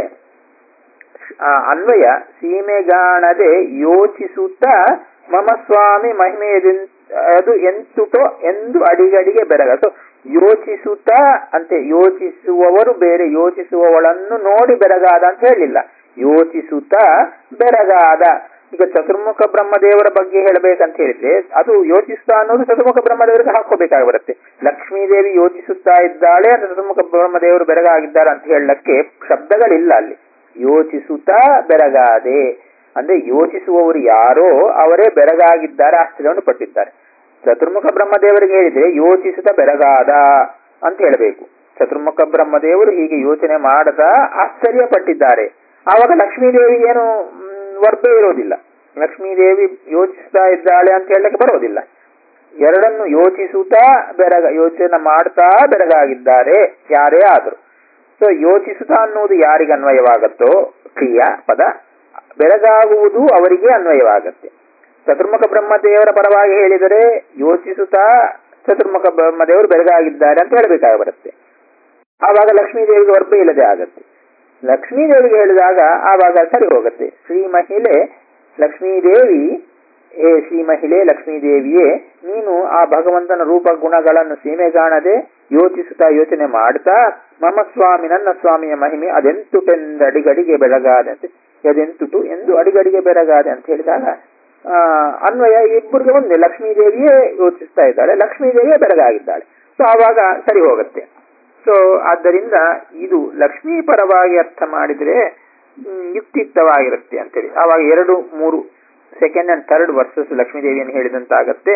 ಅನ್ವಯ ಸೀಮೆಗಾಣದೆ ಯೋಚಿಸುತ್ತಾ ಮಮ ಸ್ವಾಮಿ ಮಹಿಮೆಯ ಅದು ಎಂತುಟೋ ಎಂದು ಅಡಿಗಡಿಗೆ ಬೆರಗ. ಸೊ ಯೋಚಿಸುತ್ತಾ ಅಂತೆ, ಯೋಚಿಸುವವರು ಬೇರೆ, ಯೋಚಿಸುವವಳನ್ನು ನೋಡಿ ಬೆರಗಾದ ಅಂತ ಹೇಳಿಲ್ಲ, ಯೋಚಿಸುತ್ತಾ ಬೆರಗಾದ. ಈಗ ಚತುರ್ಮುಖ ಬ್ರಹ್ಮದೇವರ ಬಗ್ಗೆ ಹೇಳಬೇಕಂತ ಹೇಳಿದ್ರೆ ಅದು ಯೋಚಿಸ್ತಾ ಅನ್ನೋದು ಚತುರ್ಮುಖ ಬ್ರಹ್ಮದೇವರಿಗೆ ಹಾಕೋಬೇಕಾಗಿ ಬರುತ್ತೆ. ಲಕ್ಷ್ಮೀದೇವಿ ಯೋಚಿಸುತ್ತಾ ಇದ್ದಾಳೆ ಅಂತ ಚತುರ್ಮುಖ ಬ್ರಹ್ಮದೇವರು ಬೆರಗಾಗಿದ್ದಾರೆ ಅಂತ ಹೇಳಕ್ಕೆ ಶಬ್ದಗಳಿಲ್ಲ ಅಲ್ಲಿ. ಯೋಚಿಸುತ್ತಾ ಬೆರಗಾದೆ ಅಂದ್ರೆ ಯೋಚಿಸುವವರು ಯಾರೋ ಅವರೇ ಬೆರಗಾಗಿದ್ದಾರೆ, ಆಶ್ಚರ್ಯವನ್ನು ಪಟ್ಟಿದ್ದಾರೆ. ಚತುರ್ಮುಖ ಬ್ರಹ್ಮದೇವರಿಗೆ ಹೇಳಿದ್ರೆ ಯೋಚಿಸುತ್ತಾ ಬೆರಗಾದ ಅಂತ ಹೇಳಬೇಕು. ಚತುರ್ಮುಖ ಬ್ರಹ್ಮದೇವರು ಹೀಗೆ ಯೋಚನೆ ಮಾಡದ ಆಶ್ಚರ್ಯ ಪಟ್ಟಿದ್ದಾರೆ. ಆವಾಗ ಲಕ್ಷ್ಮೀದೇವಿಗೆ ಏನು ವರ್ಬೆ ಇರೋದಿಲ್ಲ, ಲಕ್ಷ್ಮೀದೇವಿ ಯೋಚಿಸ್ತಾ ಇದ್ದಾಳೆ ಅಂತ ಹೇಳಕ್ಕೆ ಬರೋದಿಲ್ಲ. ಎರಡನ್ನು ಯೋಚಿಸುತ್ತಾ ಯೋಚನೆ ಮಾಡ್ತಾ ಬೆರಗಾಗಿದ್ದಾರೆ ಯಾರೇ ಆದರೂ. ಸೊ ಯೋಚಿಸುತ್ತಾ ಅನ್ನುವುದು ಯಾರಿಗೆ ಅನ್ವಯವಾಗತ್ತೋ ಕ್ರಿಯಾ ಪದ, ಬೆರಗಾಗುವುದು ಅವರಿಗೆ ಅನ್ವಯವಾಗತ್ತೆ. ಚತುರ್ಮುಖ ಬ್ರಹ್ಮದೇವರ ಪರವಾಗಿ ಹೇಳಿದರೆ ಯೋಚಿಸುತ್ತಾ ಚತುರ್ಮುಖ ಬ್ರಹ್ಮದೇವರು ಬೆರಗಾಗಿದ್ದಾರೆ ಅಂತ ಹೇಳಬೇಕಾಗಿ ಬರುತ್ತೆ. ಆವಾಗ ಲಕ್ಷ್ಮೀದೇವಿಗೆ ವರ್ಬೆ ಇಲ್ಲದೆ ಆಗತ್ತೆ. ಲಕ್ಷ್ಮೀದೇವಿಗೆ ಹೇಳಿದಾಗ ಆವಾಗ ಸರಿ ಹೋಗುತ್ತೆ. ಶ್ರೀ ಮಹಿಳೆ ಲಕ್ಷ್ಮೀದೇವಿ, ಏ ಶ್ರೀ ಮಹಿಳೆ ಲಕ್ಷ್ಮೀದೇವಿಯೇ, ನೀನು ಆ ಭಗವಂತನ ರೂಪ ಗುಣಗಳನ್ನು ಸೀಮೆಗಾಣದೆ ಯೋಚಿಸುತ್ತಾ ಯೋಚನೆ ಮಾಡ್ತಾ ಮಮ ಸ್ವಾಮಿ ನನ್ನ ಸ್ವಾಮಿಯ ಮಹಿಮೆ ಅದೆಂತುಟೆಂದು ಅಡಿಗಡಿಗೆ ಬೆಳಗಾದಂತೆ, ಅದೆಂತುಟು ಎಂದು ಅಡಿಗಡಿಗೆ ಬೆರಗಾದೆ ಅಂತ ಹೇಳಿದಾಗ ಅನ್ವಯ ಇಬ್ಬರಿಗೆ ಒಂದೇ. ಲಕ್ಷ್ಮೀದೇವಿಯೇ ಯೋಚಿಸ್ತಾ ಇದ್ದಾಳೆ, ಲಕ್ಷ್ಮೀದೇವಿಯೇ ಬೆರಗಾಗಿದ್ದಾಳೆ. ಸೊ ಆವಾಗ ಸರಿ ಹೋಗುತ್ತೆ. ಸೊ ಆದ್ದರಿಂದ ಇದು ಲಕ್ಷ್ಮೀ ಪರವಾಗಿ ಅರ್ಥ ಮಾಡಿದ್ರೆ ಯುಕ್ತಿಯುಕ್ತವಾಗಿರುತ್ತೆ ಅಂತೇಳಿ. ಆವಾಗ 2, 3 ಸೆಕೆಂಡ್ ಅಂಡ್ ಥರ್ಡ್ ವರ್ಸಸ್ ಲಕ್ಷ್ಮೀದೇವಿಯನ್ನು ಹೇಳಿದಂತಾಗತ್ತೆ.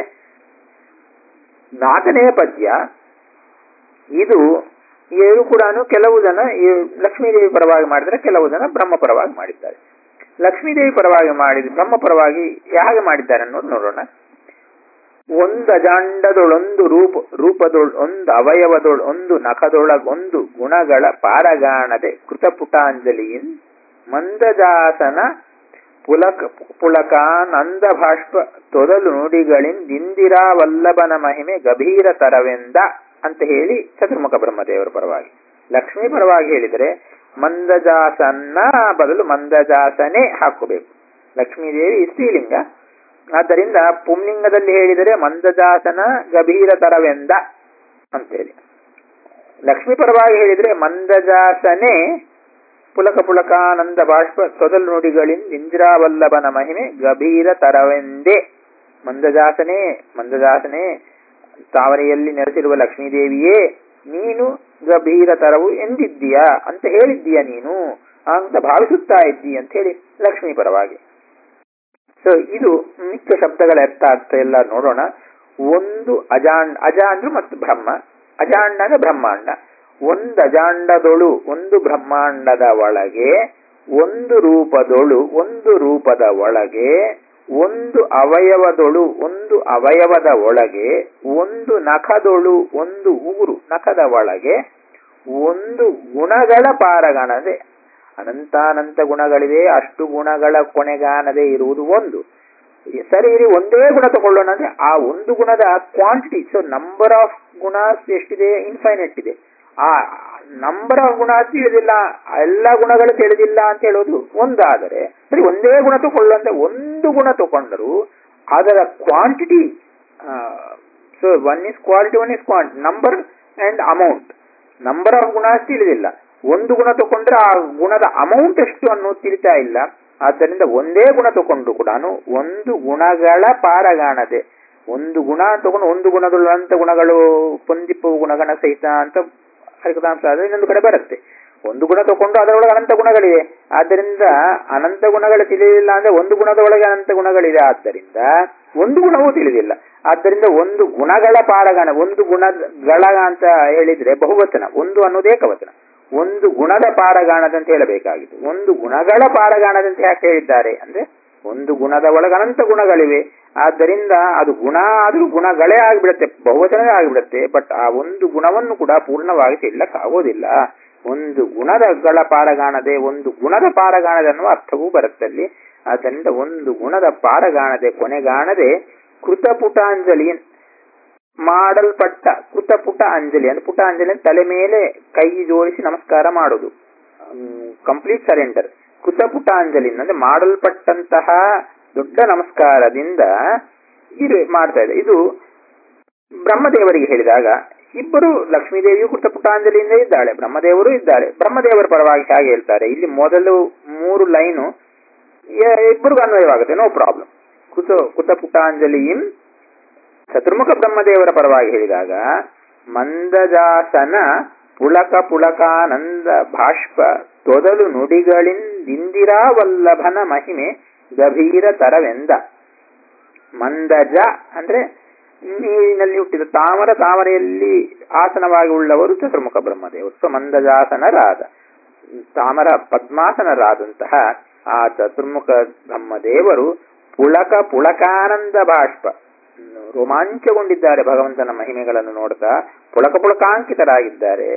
4ನೇ ಪದ್ಯ ಇದು ಇವರು ಕೂಡ ಕೆಲವು ಜನ ಲಕ್ಷ್ಮೀದೇವಿ ಪರವಾಗಿ ಮಾಡಿದರೆ, ಕೆಲವು ಜನ ಬ್ರಹ್ಮ ಪರವಾಗಿ ಮಾಡಿದ್ದಾರೆ. ಲಕ್ಷ್ಮೀದೇವಿ ಪರವಾಗಿ ಮಾಡಿದ ಬ್ರಹ್ಮ ಪರವಾಗಿ ಹೇಗೆ ಮಾಡಿದ್ದಾರೆ ಅನ್ನೋದು ನೋಡೋಣ. ಒಂದು ಅಜಾಂಡದೊಳೊಂದು ರೂಪದೊಳೊಂದು ಅವಯವದೊಳೊಂದು ನಖದೊಳಗೊಂದು ಗುಣಗಳ ಪಾರಗಾಣದೆ ಕೃತಪುಟಾಂಜಲಿಯಿನ್ ಮಂದಜಾಸನ ಪುಳಕಾನಂದ ಭಾಷ್ಪ ತೊದಲು ನುಡಿಗಳಿಂದಿಂದಿರಾ ವಲ್ಲಭನ ಮಹಿಮೆ ಗಭೀರ ತರವೆಂದ ಅಂತ ಹೇಳಿ ಚತುರ್ಮುಖ ಬ್ರಹ್ಮದೇವರ ಪರವಾಗಿ. ಲಕ್ಷ್ಮೀ ಪರವಾಗಿ ಹೇಳಿದರೆ ಮಂದಜಾಸನ ಬದಲು ಮಂದಜಾಸನೆ ಹಾಕೋಬೇಕು. ಲಕ್ಷ್ಮೀದೇವಿ ಸ್ತ್ರೀಲಿಂಗ, ಆದ್ದರಿಂದ ಪುಂಲಿಂಗದಲ್ಲಿ ಹೇಳಿದರೆ ಮಂದಜಾಸನ ಗಭೀರ ತರವೆಂದ ಅಂತೇಳಿ. ಲಕ್ಷ್ಮೀ ಪರವಾಗಿ ಹೇಳಿದ್ರೆ ಮಂದಜಾಸನೆ ಪುಳಕಾನಂದ ಬಾಷ್ಪ ತೊದಲು ನುಡಿಗಳಿಂದ ಇಂದಿರಾವಲ್ಲಭನ ಮಹಿಮೆ ಗಭೀರ ತರವೆಂದೇ. ಮಂದಜಾಸನೆ ತಾವರೆಯಲ್ಲಿ ನೆಲೆಸಿರುವ ಲಕ್ಷ್ಮೀದೇವಿಯೇ, ನೀನು ಗಭೀರ ತರವು ಎಂದಿದ್ದೀಯಾ ಅಂತ ಹೇಳಿದ್ದೀಯ, ನೀನು ಅಂತ ಭಾವಿಸುತ್ತಾ ಇದ್ದೀ ಅಂತ ಹೇಳಿ ಲಕ್ಷ್ಮೀ ಪರವಾಗಿ. ಸೊ ಇದು ಮುಖ್ಯ ಶಬ್ದಗಳ ಅರ್ಥ ಎಲ್ಲ ನೋಡೋಣ. ಒಂದು ಅಜಾಂಡ್ರು ಮತ್ತು ಬ್ರಹ್ಮ, ಅಜಾಂಡ ಅಂದ್ರೆ ಬ್ರಹ್ಮಾಂಡ. ಒಂದು ಅಜಾಂಡದೊಳು ಒಂದು ಬ್ರಹ್ಮಾಂಡದ ಒಳಗೆ, ಒಂದು ರೂಪದೊಳು ಒಂದು ರೂಪದ ಒಳಗೆ, ಒಂದು ಅವಯವದೊಳು ಒಂದು ಅವಯವದ ಒಳಗೆ, ಒಂದು ನಖದೊಳು ಒಂದು ಉಗುರು ನಖದ ಒಳಗೆ, ಒಂದು ಗುಣಗಳ ಪಾರಗಾಣದೆ, ಅನಂತಾನಂತ ಗುಣಗಳಿವೆ, ಅಷ್ಟು ಗುಣಗಳ ಕೊನೆಗಾಣದೆ ಇರುವುದು ಒಂದು. ಸರಿ, ಇಲ್ಲಿ ಒಂದೇ ಗುಣ ತಗೊಳ್ಳೋಣ ಅಂದ್ರೆ ಆ ಒಂದು ಗುಣದ ಕ್ವಾಂಟಿಟಿ, ಸೊ ನಂಬರ್ ಆಫ್ ಗುಣಾಸ್ ಎಷ್ಟಿದೆ, ಇನ್ಫೈನೈಟ್ ಇದೆ. ಆ ನಂಬರ್ ಆಫ್ ಗುಣ ತಿಳಿದಿಲ್ಲ, ಎಲ್ಲ ಗುಣಗಳು ತಿಳಿದಿಲ್ಲ ಅಂತ ಹೇಳೋದು ಒಂದಾದರೆ, ಸರಿ ಒಂದೇ ಗುಣ ತಗೊಳ್ಳುವಂತೆ ಒಂದು ಗುಣ ತಗೊಂಡರು ಅದರ quantity, so one is quality, one is quantity, number and amount. Number of ಗುಣ ತಿಳಿದಿಲ್ಲ, ಒಂದು ಗುಣ ತಗೊಂಡ್ರೆ ಆ ಗುಣದ ಅಮೌಂಟ್ ಎಷ್ಟು ಅನ್ನೋದು ತಿಳಿತಾ ಇಲ್ಲ. ಆದ್ದರಿಂದ ಒಂದೇ ಗುಣ ತಗೊಂಡು ಕೂಡ ಒಂದು ಗುಣಗಳ ಪಾರಗಾಣದೆ, ಒಂದು ಗುಣ ತಗೊಂಡು ಒಂದು ಗುಣಗಳು ಅನಂತ ಗುಣಗಳು ಪೊಂದಿಪ್ಪು ಗುಣಗಣ ಸಹಿತ ಅಂತ ಹರಿಕಥಾಂಶ ಆದ್ರೆ ಇನ್ನೊಂದು ಕಡೆ ಬರುತ್ತೆ. ಒಂದು ಗುಣ ತಗೊಂಡು ಅದರೊಳಗೆ ಅನಂತ ಗುಣಗಳಿವೆ. ಆದ್ದರಿಂದ ಅನಂತ ಗುಣಗಳು ತಿಳಿದಿಲ್ಲ ಅಂದ್ರೆ ಒಂದು ಗುಣದೊಳಗೆ ಅನಂತ ಗುಣಗಳಿದೆ. ಆದ್ದರಿಂದ ಒಂದು ಗುಣವೂ ತಿಳಿದಿಲ್ಲ. ಆದ್ದರಿಂದ ಒಂದು ಗುಣಗಳ ಪಾರಗಾಣ, ಒಂದು ಗುಣಗಳ ಅಂತ ಹೇಳಿದ್ರೆ ಬಹುವಚನ, ಒಂದು ಅನ್ನೋದು ಏಕವಚನ. ಒಂದು ಗುಣದ ಪಾರಗಾಣದಂತ ಹೇಳಬೇಕಾಗಿತ್ತು. ಒಂದು ಗುಣಗಳ ಪಾರಗಾಣದಂತೆ ಯಾಕೆ ಹೇಳಿದ್ದಾರೆ ಅಂದ್ರೆ ಒಂದು ಗುಣದ ಒಳಗೆ ಅನಂತ ಗುಣಗಳಿವೆ. ಆದ್ದರಿಂದ ಅದು ಗುಣ ಆದ್ರೂ ಗುಣಗಳೇ ಆಗಿಬಿಡುತ್ತೆ, ಬಹುವಚನವೇ ಆಗಿಬಿಡುತ್ತೆ. ಬಟ್ ಆ ಒಂದು ಗುಣವನ್ನು ಕೂಡ ಪೂರ್ಣವಾಗಿ ತಿಳಿಯಕ್ಕಾಗೋದಿಲ್ಲ. ಒಂದು ಗುಣಗಳ ಪಾರಗಾಣದೆ, ಒಂದು ಗುಣದ ಪಾರಗಾಣದೆ ಅನ್ನುವ ಅರ್ಥವೂ ಬರುತ್ತಲ್ಲಿ. ಆದ್ದರಿಂದ ಒಂದು ಗುಣದ ಪಾರಗಾಣದೆ ಕೊನೆಗಾಣದೆ ಕೃತಪುಟಾಂಜಲಿ ಮಾಡಲ್ಪಟ್ಟ, ಕೃತಪುಟ ಅಂಜಲಿ ಅಂದ್ರೆ ಪುಟಾಂಜಲಿ ತಲೆ ಮೇಲೆ ಕೈ ಜೋಡಿಸಿ ನಮಸ್ಕಾರ ಮಾಡೋದು, ಕಂಪ್ಲೀಟ್ ಸರೆಂಡರ್. ಕೃತಪುಟಾಂಜಲಿ ಅಂದ್ರೆ ಮಾಡಲ್ಪಟ್ಟಂತಹ ದೊಡ್ಡ ನಮಸ್ಕಾರದಿಂದ ಇದು ಮಾಡ್ತಾ ಇದೆ. ಇದು ಬ್ರಹ್ಮದೇವರಿಗೆ ಹೇಳಿದಾಗ ಇಬ್ಬರು, ಲಕ್ಷ್ಮೀದೇವಿಯು ಕೃತಪುಟಾಂಜಲಿಯಿಂದ ಇದ್ದಾಳೆ, ಬ್ರಹ್ಮದೇವರು ಇದ್ದಾರೆ. ಬ್ರಹ್ಮದೇವರ ಪರವಾಗಿ ಹೇಗೆ ಹೇಳ್ತಾರೆ, ಇಲ್ಲಿ ಮೊದಲು 3 ಲೈನು ಇಬ್ಬರಿಗೂ ಅನ್ವಯವಾಗುತ್ತೆ, ನೋ ಪ್ರಾಬ್ಲಮ್. ಕೃತಪುಟಾಂಜಲಿಯಂ ಚತುರ್ಮುಖ ಬ್ರಹ್ಮದೇವರ ಪರವಾಗಿ ಹೇಳಿದಾಗ ಮಂದಜಾಸನ ಪುಳಕ ಪುಳಕಾನಂದ ಭಾಷ್ಪ ತೊದಲು ನುಡಿಗಳಿಂದಿಂದಿರಾ ವಲ್ಲಭನ ಮಹಿಮೆ ಗಭೀರ ತರವೆಂದ. ಮಂದಜ ಅಂದ್ರೆ ನೀರಿನಲ್ಲಿ ಹುಟ್ಟಿದ ತಾಮರ, ತಾಮರೆಯಲ್ಲಿ ಆಸನವಾಗಿ ಉಳ್ಳವರು ಚತುರ್ಮುಖ ಬ್ರಹ್ಮದೇವರು. ಸೊ ಮಂದಜಾಸನರಾದ, ತಾಮರ ಪದ್ಮಾಸನರಾದಂತಹ ಆ ಚತುರ್ಮುಖ ಬ್ರಹ್ಮದೇವರು ಪುಳಕ ಪುಳಕಾನಂದ ಭಾಷ್ಪ, ರೋಮಾಂಚಗೊಂಡಿದ್ದಾರೆ ಭಗವಂತನ ಮಹಿಮೆಗಳನ್ನು ನೋಡ್ತಾ, ಪುಳಕ ಪುಳಕಾಂಕಿತರಾಗಿದ್ದಾರೆ.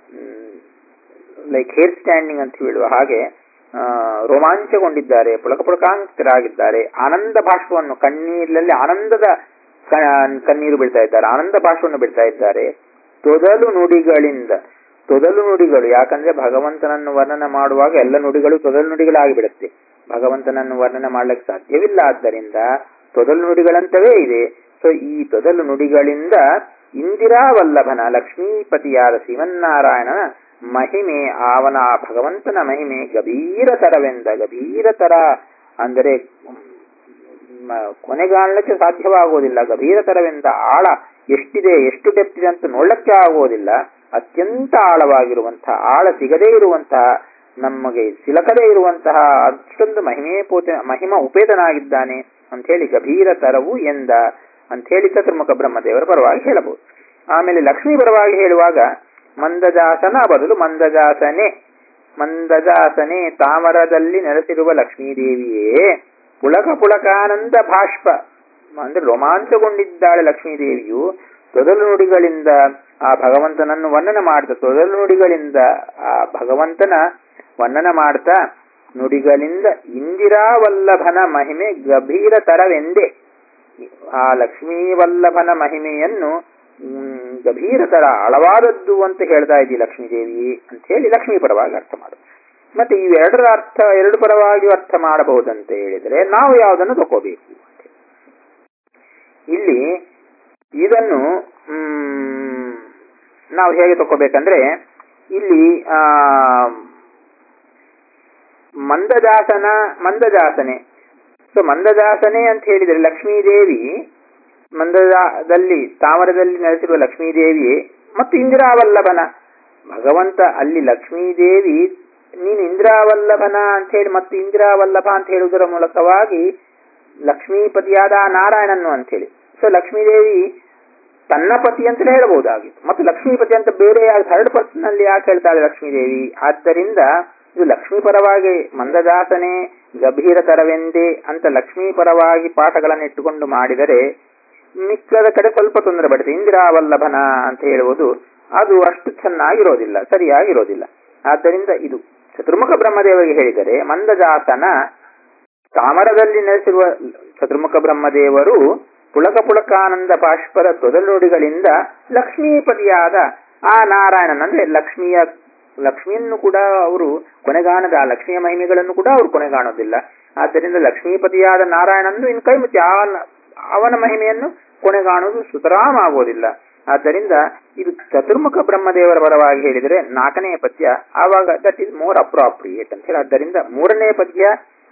ಲೈಕ್ ಹೇರ್ ಸ್ಟ್ಯಾಂಡಿಂಗ್ ಅಂತ ಹೇಳುವ ಹಾಗೆ ರೋಮಾಂಚಗೊಂಡಿದ್ದಾರೆ, ಪುಳಕ ಪುಳಕಾಂಕಿತರಾಗಿದ್ದಾರೆ. ಆನಂದ ಭಾಷ್ಪವನ್ನು, ಕಣ್ಣೀರಲ್ಲಿ ಆನಂದದ ಕಣ್ಣೀರು ಬಿಡ್ತಾ ಇದ್ದಾರೆ, ಆನಂದ ಭಾಷವನ್ನು ಬಿಡ್ತಾ ಇದ್ದಾರೆ. ತೊದಲು ನುಡಿಗಳಿಂದ, ತೊದಲು ನುಡಿಗಳು ಯಾಕಂದ್ರೆ ಭಗವಂತನನ್ನು ವರ್ಣನೆ ಮಾಡುವಾಗ ಎಲ್ಲ ನುಡಿಗಳು ತೊದಲು ನುಡಿಗಳಾಗಿಬಿಡುತ್ತೆ. ಭಗವಂತನನ್ನು ವರ್ಣನೆ ಮಾಡ್ಲಿಕ್ಕೆ ಸಾಧ್ಯವಿಲ್ಲ. ಆದ್ದರಿಂದ ತೊದಲು ನುಡಿಗಳಂತವೇ ಇದೆ. ಸೊ ಈ ತೊದಲು ನುಡಿಗಳಿಂದ ಇಂದಿರಾ ವಲ್ಲಭನ, ಲಕ್ಷ್ಮೀಪತಿಯಾದ ಶ್ರೀಮನ್ನಾರಾಯಣನ ಮಹಿಮೆ, ಅವನ ಭಗವಂತನ ಮಹಿಮೆ ಗಭೀರತರವೆಂದ. ಗಭೀರತರ ಅಂದರೆ ಕೊನೆಗಾಣಲಿಕ್ಕೆ ಸಾಧ್ಯವಾಗುವುದಿಲ್ಲ. ಗಭೀರತರವೆಂದ, ಆಳ ಎಷ್ಟಿದೆ, ಎಷ್ಟು ಡೆಪ್ತ್ ಇದೆ ಅಂತ ನೋಡಲಿಕ್ಕೆ ಆಗುವುದಿಲ್ಲ. ಅತ್ಯಂತ ಆಳವಾಗಿರುವಂತಹ, ಆಳ ಸಿಗದೇ ಇರುವಂತಹ, ನಮಗೆ ಸಿಲಕದೇ ಇರುವಂತಹ ಅಷ್ಟೊಂದು ಮಹಿಮಾ ಉಪೇತನಾಗಿದ್ದಾನೆ ಅಂತ ಹೇಳಿ ಗಭೀರತರವು ಎಂದ ಅಂತ ಹೇಳಿ ಚತುರ್ಮುಖ ಬ್ರಹ್ಮದೇವರ ಪರವಾಗಿ ಹೇಳಬಹುದು. ಆಮೇಲೆ ಲಕ್ಷ್ಮೀ ಪರವಾಗಿ ಹೇಳುವಾಗ ಮಂದಜಾಸನ ಬದಲು ಮಂದಜಾಸನೆ, ಮಂದಜಾಸನೆ ತಾಮರದಲ್ಲಿ ನೆಲೆಸಿರುವ ಲಕ್ಷ್ಮೀದೇವಿಯೇ ಪುಳಕ ಪುಳಕಾನಂದ ಭಾಷ್ಪ ಅಂದ್ರೆ ರೋಮಾಂಚಗೊಂಡಿದ್ದಾಳೆ ಲಕ್ಷ್ಮೀದೇವಿಯು. ತೊದಲು ನುಡಿಗಳಿಂದ ಆ ಭಗವಂತನನ್ನು ವರ್ಣನ ಮಾಡ್ತಾ, ತೊದಲು ನುಡಿಗಳಿಂದ ಆ ಭಗವಂತನ ವರ್ಣನ ಮಾಡ್ತಾ, ನುಡಿಗಳಿಂದ ಇಂದಿರಾ ವಲ್ಲಭನ ಮಹಿಮೆ ಗಭೀರತರವೆಂದೇ. ಆ ಲಕ್ಷ್ಮೀ ವಲ್ಲಭನ ಮಹಿಮೆಯನ್ನು ಗಭೀರತರ, ಆಳವಾದದ್ದು ಅಂತ ಹೇಳ್ತಾ ಇದ್ದೀವಿ ಲಕ್ಷ್ಮೀದೇವಿ ಅಂತ ಹೇಳಿ ಲಕ್ಷ್ಮೀ ಪರವಾಗಿ ಅರ್ಥ ಮಾಡು. ಮತ್ತೆ ಇವೆರಡರ ಅರ್ಥ, ಎರಡು ಪರವಾಗಿ ಅರ್ಥ ಮಾಡಬಹುದಂತ ಹೇಳಿದ್ರೆ ನಾವು ಯಾವುದನ್ನು ತಗೋಬೇಕು? ಇಲ್ಲಿ ಇದನ್ನು ನಾವು ಹೇಗೆ ತಗೋಬೇಕಂದ್ರೆ, ಇಲ್ಲಿ ಮಂದಜಾಸನೆ. ಸೊ ಮಂದಜಾಸನೆ ಅಂತ ಹೇಳಿದರೆ ಲಕ್ಷ್ಮೀದೇವಿ, ಮಂದದಲ್ಲಿ ತಾಮರದಲ್ಲಿ ನೆಲೆಸಿರುವ ಲಕ್ಷ್ಮೀದೇವಿ ಮತ್ತು ಇಂದಿರಾವಲ್ಲಭನ ಭಗವಂತ. ಅಲ್ಲಿ ಲಕ್ಷ್ಮೀದೇವಿ ನೀನು ಇಂದಿರಾವಲ್ಲಭನ ಅಂತ ಹೇಳಿ ಮತ್ತು ಇಂದಿರಾವಲ್ಲಭ ಅಂತ ಹೇಳುವುದರ ಮೂಲಕವಾಗಿ ಲಕ್ಷ್ಮೀಪತಿಯಾದ ನಾರಾಯಣನು ಅಂತ ಹೇಳಿ. ಸೊ ಲಕ್ಷ್ಮೀದೇವಿ ತನ್ನ ಪತಿ ಅಂತಲೇ ಹೇಳಬಹುದಾಗಿತ್ತು, ಮತ್ತು ಲಕ್ಷ್ಮೀಪತಿ ಅಂತ ಬೇರೆ ಥರ್ಡ್ ಪರ್ಸನ್ ಅಲ್ಲಿ ಯಾಕೆ ಹೇಳ್ತಾಳೆ ಲಕ್ಷ್ಮೀದೇವಿ? ಆದ್ದರಿಂದ ಇದು ಲಕ್ಷ್ಮೀ ಪರವಾಗಿ ಮಂದದಾಸನೆ ಗಭೀರತರವೆಂದೇ ಅಂತ ಲಕ್ಷ್ಮೀ ಪರವಾಗಿ ಪಾಠಗಳನ್ನು ಇಟ್ಟುಕೊಂಡು ಮಾಡಿದರೆ ಮಿಕ್ಕದ ಕಡೆ ಸ್ವಲ್ಪ ತೊಂದರೆ ಬರುತ್ತೆ. ಇಂದಿರಾವಲ್ಲಭನ ಅಂತ ಹೇಳುವುದು ಅದು ಅಷ್ಟು ಚೆನ್ನಾಗಿರೋದಿಲ್ಲ, ಸರಿಯಾಗಿರೋದಿಲ್ಲ. ಆದ್ದರಿಂದ ಇದು ಚತುರ್ಮುಖ ಬ್ರಹ್ಮದೇವರಿಗೆ ಹೇಳಿದರೆ, ಮಂದಜಾಸನ ತಾಮರದಲ್ಲಿ ನೆಲೆಸಿರುವ ಚತುರ್ಮುಖ ಬ್ರಹ್ಮದೇವರು ಪುಳಕ ಪುಳಕಾನಂದ ಪಾಷ್ಪರ ತೊದಲುಡಿಗಳಿಂದ ಲಕ್ಷ್ಮೀಪತಿಯಾದ ಆ ನಾರಾಯಣನ್ ಅಂದ್ರೆ ಲಕ್ಷ್ಮಿಯನ್ನು ಕೂಡ ಅವರು ಕೊನೆಗಾಣದ, ಆ ಲಕ್ಷ್ಮಿಯ ಮಹಿಮೆಗಳನ್ನು ಕೂಡ ಅವರು ಕೊನೆಗಾಣೋದಿಲ್ಲ. ಆದ್ದರಿಂದ ಲಕ್ಷ್ಮೀಪತಿಯಾದ ನಾರಾಯಣನ್ನು ಇನ್ನು ಕೈ ಮುಚ್ಚಿ ಅವನ ಮಹಿಮೆಯನ್ನು ಕೊನೆಗಾಣುವುದು ಸುತರಾಮ್ ಆಗೋದಿಲ್ಲ. ಆದ್ದರಿಂದ ಇದು ಚತುರ್ಮುಖ ಬ್ರಹ್ಮದೇವರ ಪರವಾಗಿ ಹೇಳಿದರೆ 4ನೇ ಪದ್ಯ, ಆವಾಗ ದಟ್ ಈಸ್ ಮೋರ್ ಅಪ್ರಾಪ್ರಿಯೇಟ್ ಅಂತ ಹೇಳಿ. ಆದ್ದರಿಂದ 3ನೇ ಪದ್ಯ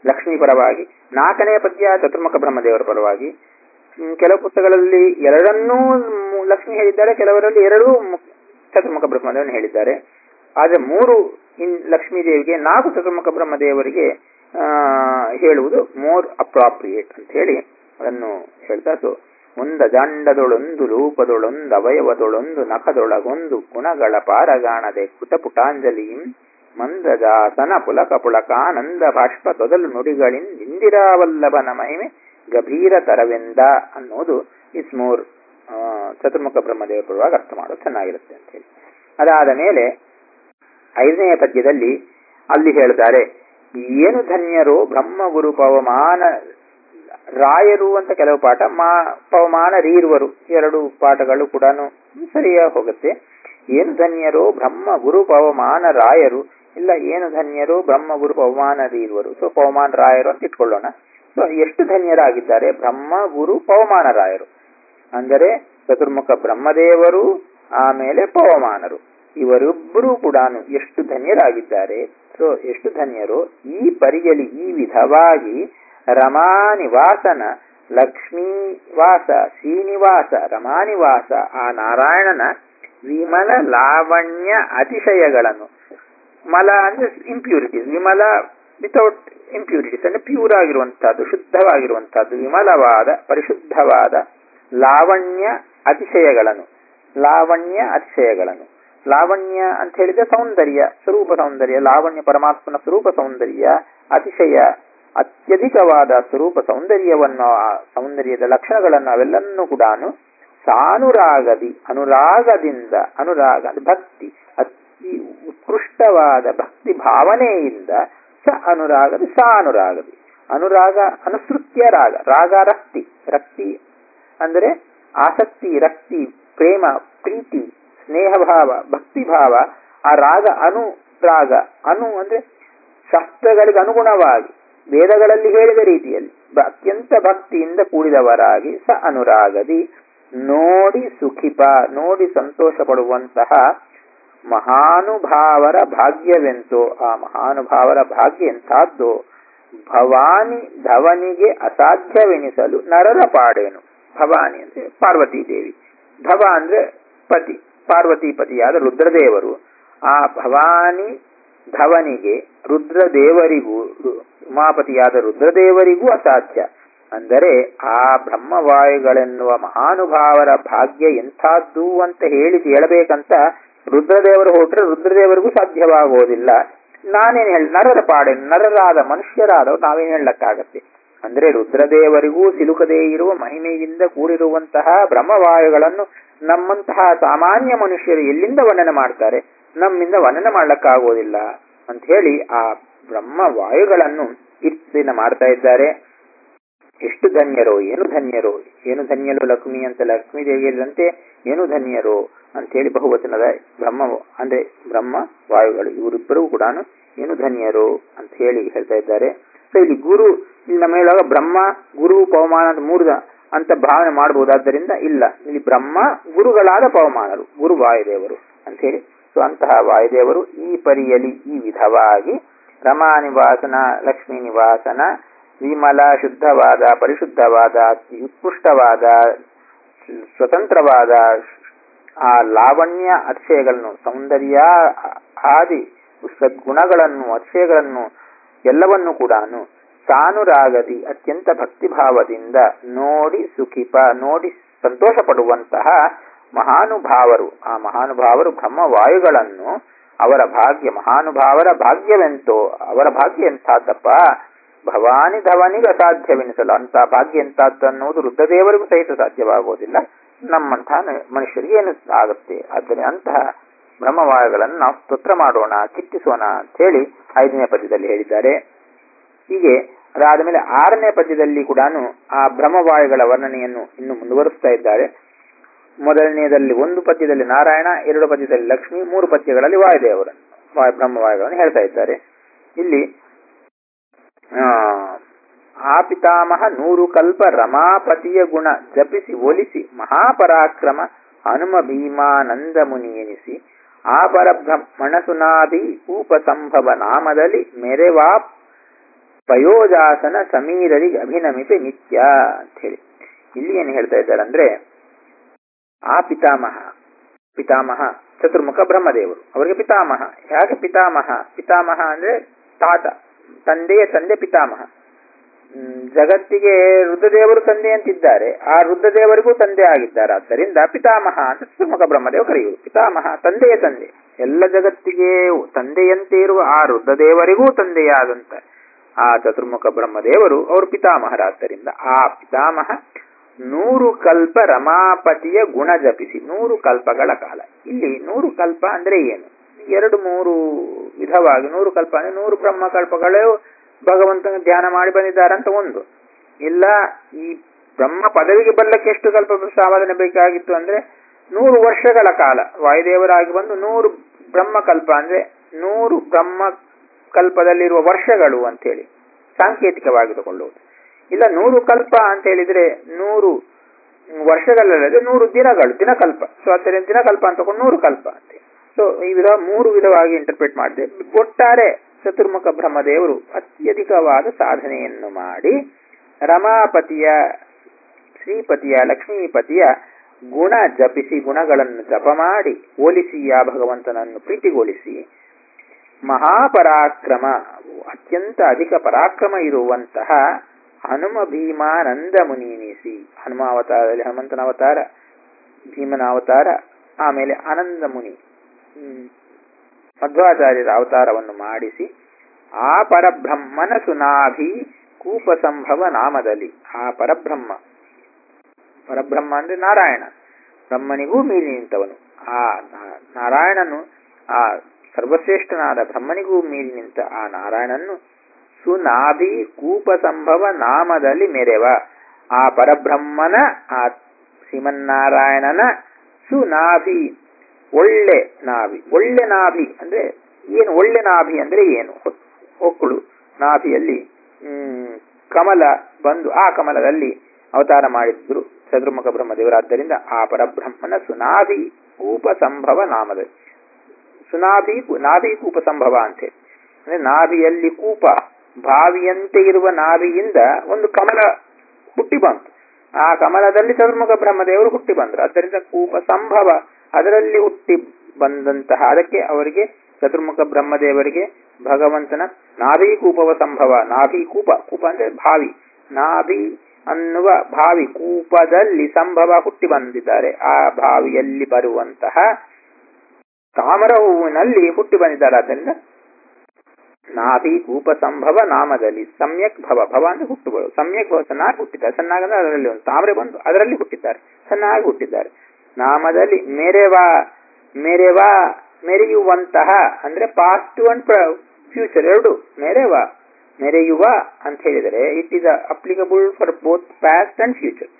ಲಕ್ಷ್ಮೀ ಪರವಾಗಿ, 4ನೇ ಪದ್ಯ ಚತುರ್ಮುಖ ಬ್ರಹ್ಮದೇವರ ಪರವಾಗಿ. ಕೆಲವು ಪುಸ್ತಕಗಳಲ್ಲಿ ಎರಡನ್ನೂ ಲಕ್ಷ್ಮಿ ಹೇಳಿದ್ದಾರೆ, ಕೆಲವರಲ್ಲಿ ಎರಡೂ ಚತುರ್ಮುಖ ಬ್ರಹ್ಮದೇವರನ್ನು ಹೇಳಿದ್ದಾರೆ. ಆದರೆ 3 ಲಕ್ಷ್ಮೀ ದೇವಿಗೆ, 4 ಚತುರ್ಮುಖ ಬ್ರಹ್ಮದೇವರಿಗೆ ಹೇಳುವುದು ಮೋರ್ ಅಪ್ರಾಪ್ರಿಯೇಟ್ ಅಂತ ಹೇಳಿ ಅದನ್ನು ಹೇಳ್ತಾ. ಒಂದ ಜಾಂಡದೊಳೊಂದು ರೂಪದೊಳೊಂದು ಅವಯವದೊಳೊಂದು ನಖದೊಳಗೊಂದು ಗುಣಗಳ ಪಾರಗಾಣದೆ ಕುಟಪುಟಾಂಜಲಿಂ ಮಂದಜಾಸನ ಪುಲಕ ಪುಳಕಾನಂದ ಬಾಷ್ಪ ತೊದಲು ನುಡಿಗಳಿಂದ ಇಂದಿರಾವಲ್ಲಭನ ಮಹಿಮೆ ಗಭೀರ ತರವೆಂದ ಅನ್ನೋದು ಇಸ್ ಮೋರ್ ಚತುರ್ಮುಖ ಬ್ರಹ್ಮದೇವರ ಪರವಾಗಿ ಅರ್ಥ ಮಾಡೋದು ಚೆನ್ನಾಗಿರುತ್ತೆ ಅಂತ ಹೇಳಿ. ಅದಾದ ಮೇಲೆ 5ನೇ ಪದ್ಯದಲ್ಲಿ ಅಲ್ಲಿ ಹೇಳ್ತಾರೆ, ಏನು ಧನ್ಯರೋ ಬ್ರಹ್ಮಗುರು ಪವಮಾನ ರಾಯರು ಅಂತ ಕೆಲವು ಪಾಠ, ಪವಮಾನ ರೀರ್ವರು 2 ಪಾಠಗಳು ಕೂಡ ಸರಿಯಾಗಿ ಹೋಗುತ್ತೆ. ಏನು ಧನ್ಯರೋ ಬ್ರಹ್ಮ ಗುರು ಪವಮಾನ ರಾಯರು, ಇಲ್ಲ ಏನು ಧನ್ಯರೋ ಬ್ರಹ್ಮ ಗುರು ಪವಮಾನ ರೀರ್ವರು. ಪವಮಾನ ರಾಯರು ಅಂತ ಇಟ್ಕೊಳ್ಳೋಣ. ಎಷ್ಟು ಧನ್ಯರಾಗಿದ್ದಾರೆ ಬ್ರಹ್ಮ ಗುರು ಪವಮಾನ ರಾಯರು ಅಂದರೆ ಚತುರ್ಮುಖ ಬ್ರಹ್ಮದೇವರು, ಆಮೇಲೆ ಪವಮಾನರು, ಇವರಿಬ್ಬರೂ ಕೂಡ ಎಷ್ಟು ಧನ್ಯರಾಗಿದ್ದಾರೆ. ಎಷ್ಟು ಧನ್ಯರು ಈ ಪರಿಯಲಿ ಈ ವಿಧವಾಗಿ ರಮಾನಿವಾಸನ ಲಕ್ಷ್ಮೀವಾಸ ಶ್ರೀನಿವಾಸ ರಮಾನಿವಾಸ ಆ ನಾರಾಯಣನ ವಿಮಲ ಲಾವಣ್ಯ ಅತಿಶಯಗಳನ್ನು, ಮಲ ಅಂದ್ರೆ ಇಂಪ್ಯೂರಿಟೀಸ್, ವಿಮಲ ವಿತೌಟ್ ಇಂಪ್ಯೂರಿಟೀಸ್ ಅಂದ್ರೆ ಪ್ಯೂರ್ ಆಗಿರುವಂತಹದ್ದು, ಶುದ್ಧವಾಗಿರುವಂತಹದ್ದು, ವಿಮಲವಾದ ಪರಿಶುದ್ಧವಾದ ಲಾವಣ್ಯ ಅತಿಶಯಗಳನ್ನು. ಲಾವಣ್ಯ ಅಂತ ಹೇಳಿದ್ರೆ ಸೌಂದರ್ಯ, ಸ್ವರೂಪ ಸೌಂದರ್ಯ, ಲಾವಣ್ಯ ಪರಮಾತ್ಮನ ಸ್ವರೂಪ ಸೌಂದರ್ಯ, ಅತಿಶಯ ಅತ್ಯಧಿಕವಾದ ಸ್ವರೂಪ ಸೌಂದರ್ಯವನ್ನು, ಸೌಂದರ್ಯದ ಲಕ್ಷಣಗಳನ್ನು ಅವೆಲ್ಲನ್ನೂ ಕೂಡ ಸಾನುರಾಗದಿ ಅನುರಾಗದಿಂದ, ಅನುರಾಗ ಭಕ್ತಿ ಅತಿ ಉತ್ಕೃಷ್ಟವಾದ ಭಕ್ತಿ ಭಾವನೆಯಿಂದ ಅನುರಾಗದಿ ಸಾನುರಾಗದಿ, ಅನುರಾಗ ಅನುಸೃತ್ಯ ರಾಗ, ರಾಗ ರಕ್ತಿ, ರಕ್ತಿ ಅಂದರೆ ಆಸಕ್ತಿ, ರಕ್ತಿ, ಪ್ರೇಮ, ಪ್ರೀತಿ, ಸ್ನೇಹಭಾವ, ಭಕ್ತಿಭಾವ. ಆ ರಾಗ ಅನುರಾಗ, ಅನು ಅಂದ್ರೆ ಶಾಸ್ತ್ರಗಳಿಗೆ ಅನುಗುಣವಾಗಿ ವೇದಗಳಲ್ಲಿ ಹೇಳಿದ ರೀತಿಯಲ್ಲಿ ಅತ್ಯಂತ ಭಕ್ತಿಯಿಂದ ಕೂಡಿದವರಾಗಿ ಅನುರಾಗದಿ ನೋಡಿ ಸುಖಿಪ, ನೋಡಿ ಸಂತೋಷ ಪಡುವಂತಹ ಮಹಾನುಭಾವರ ಭಾಗ್ಯವೆಂತೋ, ಆ ಮಹಾನುಭಾವರ ಭಾಗ್ಯ ಎಂಥದ್ದು. ಭವಾನಿ ಧವನಿಗೆ ಅಸಾಧ್ಯವೆನಿಸಲು ನರರ ಪಾಡೇನು. ಭವಾನಿ ಅಂದ್ರೆ ಪಾರ್ವತೀ ದೇವಿ, ಧವ ಅಂದ್ರೆ ಪತಿ, ಪಾರ್ವತೀಪತಿಯಾದ ರುದ್ರದೇವರು. ಆ ಭವಾನಿ ಧವನಿಗೆ ರುದ್ರದೇವರಿಗೂ, ಉಮಾಪತಿಯಾದ ರುದ್ರದೇವರಿಗೂ ಅಸಾಧ್ಯ. ಅಂದರೆ ಆ ಬ್ರಹ್ಮವಾಯುಗಳೆನ್ನುವ ಮಹಾನುಭಾವರ ಭಾಗ್ಯ ಎಂಥದ್ದು ಅಂತ ಹೇಳಬೇಕಂತ ರುದ್ರದೇವರು ಹೊರಟ್ರೆ ರುದ್ರದೇವರಿಗೂ ಸಾಧ್ಯವಾಗುವುದಿಲ್ಲ. ನಾನೇನು ಹೇಳಿ, ನರರ ಪಾಡೇನು, ನರರಾದ ಮನುಷ್ಯರಾದವರು ನಾವೇನು ಹೇಳಕ್ಕಾಗತ್ತೆ. ಅಂದ್ರೆ ರುದ್ರದೇವರಿಗೂ ಸಿಲುಕದೇ ಇರುವ ಮಹಿಮೆಯಿಂದ ಕೂಡಿರುವಂತಹ ಬ್ರಹ್ಮವಾಯುಗಳನ್ನು ನಮ್ಮಂತಹ ಸಾಮಾನ್ಯ ಮನುಷ್ಯರು ಎಲ್ಲಿಂದ ವರ್ಣನೆ ಮಾಡ್ತಾರೆ, ನಮ್ಮಿಂದ ವರ್ಣನೆ ಮಾಡ್ಲಕ್ಕಾಗೋದಿಲ್ಲ ಅಂತ ಹೇಳಿ ಆ ಬ್ರಹ್ಮವಾಯುಗಳನ್ನು ಇಷ್ಟನ್ನ ಮಾಡ್ತಾ ಇದ್ದಾರೆ. ಎಷ್ಟು ಧನ್ಯರೋ, ಏನು ಧನ್ಯರೋ, ಏನು ಧನ್ಯರು ಲಕ್ಷ್ಮಿ ಅಂತ ಲಕ್ಷ್ಮೀ ದೇವಿಯಲ್ಲಂತೆ ಏನು ಧನ್ಯರೋ ಅಂತ ಹೇಳಿ ಬಹುವಚನದ ಬ್ರಹ್ಮ ಅಂದ್ರೆ ಬ್ರಹ್ಮ ವಾಯುಗಳು ಇವರಿಬ್ಬರೂ ಕೂಡ ಏನು ಧನ್ಯರೋ ಅಂತ ಹೇಳಿ ಹೇಳ್ತಾ ಇದ್ದಾರೆ. ಇಲ್ಲಿ ಗುರು, ಇಲ್ಲಿ ನಮ್ಮ ಹೇಳುವಾಗ ಬ್ರಹ್ಮ ಗುರು ಪವಮಾನ ಅಂತ 3 ಅಂತ ಭಾವನೆ ಮಾಡಬಹುದಾದ್ದರಿಂದ ಇಲ್ಲ, ಇಲ್ಲಿ ಬ್ರಹ್ಮ ಗುರುಗಳಾದ ಪವಮಾನರು, ಗುರು ವಾಯುದೇವರು ಅಂತ ಹೇಳಿ. ಅಂತಹ ವಾಯುದೇವರು ಈ ಪರಿಯಲಿ ಈ ವಿಧವಾಗಿ ರಮಾ ನಿವಾಸನ, ಲಕ್ಷ್ಮೀ ನಿವಾಸನ, ವಿಮಲ ಶುದ್ಧವಾದ ಪರಿಶುದ್ಧವಾದ ಉತ್ಕೃಷ್ಟವಾದ ಸ್ವತಂತ್ರವಾದ ಆ ಲಾವಣ್ಯ ಅತಿಶಯಗಳನ್ನು, ಸೌಂದರ್ಯ ಆದಿ ಸದ್ಗುಣಗಳನ್ನು, ಅತಿಶಯಗಳನ್ನು ಎಲ್ಲವನ್ನು ಕೂಡ ಸಾನುರಾಗದಿ ಅತ್ಯಂತ ಭಕ್ತಿಭಾವದಿಂದ ನೋಡಿ ಸುಖಿಪ, ನೋಡಿ ಸಂತೋಷ ಪಡುವಂತಹ ಮಹಾನುಭಾವರು. ಆ ಮಹಾನುಭಾವರು ಬ್ರಹ್ಮವಾಯುಗಳನ್ನು ಅವರ ಭಾಗ್ಯ, ಮಹಾನುಭಾವರ ಭಾಗ್ಯವೆಂತೋ, ಅವರ ಭಾಗ್ಯ ಎಂಥದ್ದಪ್ಪ, ಭವಾನಿ ಧವನಿಗೆ ಅಸಾಧ್ಯವೆನಿಸಲು. ಅಂತ ಭಾಗ್ಯ ಎಂಥದ್ದು ಅನ್ನೋದು ರುದ್ರದೇವರಿಗೂ ಸಹಿತ ಸಾಧ್ಯವಾಗುವುದಿಲ್ಲ, ನಮ್ಮಂತಹ ಮನುಷ್ಯರಿಗೆ ಏನು ಆಗುತ್ತೆ. ಆದರೆ ಅಂತಹ ಬ್ರಹ್ಮವಾಯುಗಳನ್ನು ನಾವು ಸ್ತೋತ್ರ ಮಾಡೋಣ, ಚಿತ್ತಿಸೋಣ ಅಂತ ಹೇಳಿ 5ನೇ ಪದ್ಯದಲ್ಲಿ ಹೇಳಿದ್ದಾರೆ. ಹೀಗೆ ಅದಾದ ಮೇಲೆ 6ನೇ ಪದ್ಯದಲ್ಲಿ ಕೂಡ ಆ ಬ್ರಹ್ಮವಾಯುಗಳ ವರ್ಣನೆಯನ್ನು ಇನ್ನು ಮುಂದುವರಿಸ್ತಾ ಇದ್ದಾರೆ. ಮೊದಲನೆಯದಲ್ಲಿ 1 ಪದ್ಯದಲ್ಲಿ ನಾರಾಯಣ, 2 ಪದ್ಯದಲ್ಲಿ ಲಕ್ಷ್ಮಿ, 3 ಪದ್ಯಗಳಲ್ಲಿ ವಾಯುದೇವರನ್ನು, ಬ್ರಹ್ಮವಾಯುಗಳನ್ನು ಹೇಳ್ತಾ ಇದ್ದಾರೆ. ಇಲ್ಲಿ ಆ ಪಿತಾಮಹ 100 ಕಲ್ಪ ರಮಾಪತಿಯ ಗುಣ ಜಪಿಸಿ ಒಲಿಸಿ ಮಹಾಪರಾಕ್ರಮ ಹನುಮ ಭೀಮಾನಂದ ಮುನಿ ಎನಿಸಿ ಆ ಪರಬ್ರಹ್ಮಣ ಸುನಾಭಿ ಉಪಸಂಭವ ನಾಮದಲ್ಲಿ ಮೆರೆವಾ ಪಯೋಜಾಸನ ಸಮೀರರಿಗೆ ಅಭಿನಮಿತೆ ನಿತ್ಯ ಅಂತ ಹೇಳಿ ಇಲ್ಲಿ ಏನು ಹೇಳ್ತಾ ಇದ್ದಾರೆ ಅಂದ್ರೆ ಆ ಪಿತಾಮಹ ಚತುರ್ಮುಖ ಬ್ರಹ್ಮದೇವರು ಅವರಿಗೆ ಪಿತಾಮಹ. ಹೇಗೆ ಪಿತಾಮಹ ಅಂದ್ರೆ ತಾತ, ತಂದೆಯ ತಂದೆ ಪಿತಾಮಹ. ಜಗತ್ತಿಗೆ ರುದ್ರದೇವರು ತಂದೆ ಅಂತಿದ್ದಾರೆ, ಆ ರುದ್ರದೇವರಿಗೂ ತಂದೆ ಆಗಿದ್ದಾರೆ. ಆದ್ದರಿಂದ ಪಿತಾಮಹ ಅಂತ ಚತುರ್ಮುಖ ಬ್ರಹ್ಮದೇವರು ಕರೆಯುವುದು. ಪಿತಾಮಹ ತಂದೆಯ ತಂದೆ, ಎಲ್ಲ ಜಗತ್ತಿಗೆ ತಂದೆಯಂತೆ ಇರುವ ಆ ರುದ್ರದೇವರಿಗೂ ತಂದೆಯಾದಂತ ಆ ಚತುರ್ಮುಖ ಬ್ರಹ್ಮದೇವರು ಅವರು ಪಿತಾಮಹರಾದ್ದರಿಂದ ಆ ಪಿತಾಮಹ 100 ಕಲ್ಪ ರಮಾಪತಿಯ ಗುಣ ಜಪಿಸಿ 100 ಕಲ್ಪಗಳ ಕಾಲ. ಇಲ್ಲಿ 100 ಕಲ್ಪ ಅಂದ್ರೆ ಏನು? 2-3 ವಿಧವಾಗಿ 100 ಕಲ್ಪ ಅಂದ್ರೆ 100 ಬ್ರಹ್ಮಕಲ್ಪಗಳು ಭಗವಂತನ ಧ್ಯಾನ ಮಾಡಿ ಬಂದಿದ್ದಾರೆ ಅಂತ ಒಂದು. ಇಲ್ಲ ಈ ಬ್ರಹ್ಮ ಪದವಿಗೆ ಬರಲಿಕ್ಕೆ ಎಷ್ಟು ಕಲ್ಪ ಸಾಧನೆ ಬೇಕಾಗಿತ್ತು ಅಂದ್ರೆ 100 ವರ್ಷಗಳ ಕಾಲ ವಾಯುದೇವರಾಗಿ ಬಂದು 100 ಬ್ರಹ್ಮಕಲ್ಪ ಅಂದ್ರೆ 100 ಬ್ರಹ್ಮಕಲ್ಪದಲ್ಲಿರುವ ವರ್ಷಗಳು ಅಂತೇಳಿ ಸಾಂಕೇತಿಕವಾಗಿ ತಗೊಳ್ಳುವುದು. ಇಲ್ಲ 100 ಕಲ್ಪ ಅಂತ ಹೇಳಿದ್ರೆ 100 ವರ್ಷಗಳಲ್ಲದೆ 100 ದಿನಗಳು, ದಿನಕಲ್ಪ. ಸೊ ಆದ್ದರಿಂದ ದಿನಕಲ್ಪ ಅಂತ ತಗೊಂಡು 100 ಕಲ್ಪ ಅಂತ. ಸೊ ಈ ವಿಧ 3 ವಿಧವಾಗಿ ಇಂಟರ್ಪ್ರಿಟ್ ಮಾಡಿದೆ. ಒಟ್ಟಾರೆ ಚತುರ್ಮುಖ ಬ್ರಹ್ಮದೇವರು ಅತ್ಯಧಿಕವಾದ ಸಾಧನೆಯನ್ನು ಮಾಡಿ ರಮಾಪತಿಯ, ಶ್ರೀಪತಿಯ, ಲಕ್ಷ್ಮೀಪತಿಯ ಗುಣ ಜಪಿಸಿ, ಗುಣಗಳನ್ನು ಜಪ ಮಾಡಿ ಹೋಲಿಸಿ ಆ ಭಗವಂತನನ್ನು ಪ್ರೀತಿಗೊಳಿಸಿ ಮಹಾಪರಾಕ್ರಮ, ಅತ್ಯಂತ ಅಧಿಕ ಪರಾಕ್ರಮ ಇರುವಂತಹ ಹನುಮ ಭೀಮಾನಂದ ಮುನಿನಿಸಿ, ಹನುಮಾವತಾರದಲ್ಲಿ ಹನುಮಂತನ ಅವತಾರ, ಭೀಮನ ಅವತಾರ, ಆಮೇಲೆ ಆನಂದ ಮುನಿ ಮಧ್ವಾಚಾರ್ಯರ ಅವತಾರವನ್ನು ಮಾಡಿಸಿ ಆ ಪರಬ್ರಹ್ಮನ ಸುನಾಭಿ ಕೂಪ ಸಂಭವ ನಾಮದಲ್ಲಿ ಆ ಪರಬ್ರಹ್ಮ ಅಂದ್ರೆ ನಾರಾಯಣ, ಬ್ರಹ್ಮನಿಗೂ ಮೀರಿ ನಿಂತವನು ಆ ನಾರಾಯಣನು, ಆ ಸರ್ವಶ್ರೇಷ್ಠನಾದ ಬ್ರಹ್ಮನಿಗೂ ಮೀರಿ ನಿಂತ ಆ ನಾರಾಯಣನ್ನು ಸುನಾಭಿ ಕೂಪ ಸಂಭವ ನಾಮದಲ್ಲಿ ಮೆರೆವ ಆ ಪರಬ್ರಹ್ಮನ, ಆ ಶ್ರೀಮನ್ನಾರಾಯಣನ ಸುನಾಭಿ ಒಳ್ಳೆ ನಾಭಿ. ಒಳ್ಳೆ ನಾಭಿ ಅಂದ್ರೆ ಏನು? ಒಳ್ಳೆ ನಾಭಿ ಅಂದ್ರೆ ಏನು? ಹೊಕ್ಕಳು ನಾಭಿಯಲ್ಲಿ ಕಮಲ ಬಂದು ಆ ಕಮಲದಲ್ಲಿ ಅವತಾರ ಮಾಡಿದ್ರು ಚತುರ್ಮುಖ ಬ್ರಹ್ಮದೇವರಾದ್ದರಿಂದ ಆ ಪರಬ್ರಹ್ಮನ ಸುನಾಭಿ ಕೂಪ ಸಂಭವ ನಾಮದಲ್ಲಿ. ನಾಭಿ ಕೂಪ ಸಂಭವ ಅಂತೇಳಿ ಅಂದ್ರೆ ನಾಭಿಯಲ್ಲಿ ಕೂಪ, ಬಾವಿಯಂತೆ ಇರುವ ನಾಭಿಯಿಂದ ಒಂದು ಕಮಲ ಹುಟ್ಟಿ ಬಂತು. ಆ ಕಮಲದಲ್ಲಿ ಚತುರ್ಮುಖ ಬ್ರಹ್ಮದೇವರು ಹುಟ್ಟಿ ಬಂದರು. ಆದ್ದರಿಂದ ಕೂಪ ಸಂಭವ, ಅದರಲ್ಲಿ ಹುಟ್ಟಿ ಬಂದಂತಹ, ಅದಕ್ಕೆ ಅವರಿಗೆ ಚತುರ್ಮುಖ ಬ್ರಹ್ಮದೇವರಿಗೆ ಭಗವಂತನ ನಾಭಿ ಕೂಪವ ಸಂಭವ, ನಾಭಿ ಕೂಪ ಅಂದ್ರೆ ಭಾವಿ, ನಾಭಿ ಅನ್ನುವ ಭಾವಿ ಕೂಪದಲ್ಲಿ ಸಂಭವ ಹುಟ್ಟಿ ಬಂದಿದ್ದಾರೆ. ಆ ಭಾವಿಯಲ್ಲಿ ಬರುವಂತಹ ತಾಮರ ಹೂವಿನಲ್ಲಿ ಹುಟ್ಟಿ ಬಂದಿದ್ದಾರೆ. ಆದ್ದರಿಂದ ನಾಭಿ ಕೂಪ ಸಂಭವ ನಾಮದಲ್ಲಿ ಸಮ್ಯಕ್ ಭವ ಅಂದ್ರೆ ಹುಟ್ಟುಗಳು, ಸಮ್ಯಕ್ ಭವ ಚೆನ್ನಾಗಿ ಹುಟ್ಟಿದ್ದಾರೆ. ಚೆನ್ನಾಗಂದ್ರೆ ಅದರಲ್ಲಿ ಒಂದು ತಾಮ್ರೆ ಬಂದು ಅದರಲ್ಲಿ ಹುಟ್ಟಿದ್ದಾರೆ, ಚೆನ್ನಾಗಿ ಹುಟ್ಟಿದ್ದಾರೆ. ನಾಮದಲ್ಲಿ ಮೆರೆಯುವಂತಹ ಅಂದ್ರೆ ಪಾಸ್ಟ್ ಅಂಡ್ ಫ್ಯೂಚರ್ ಎರಡು. ಮೆರೆಯುವ ಅಂತ ಹೇಳಿದರೆ it is applicable for both past and future.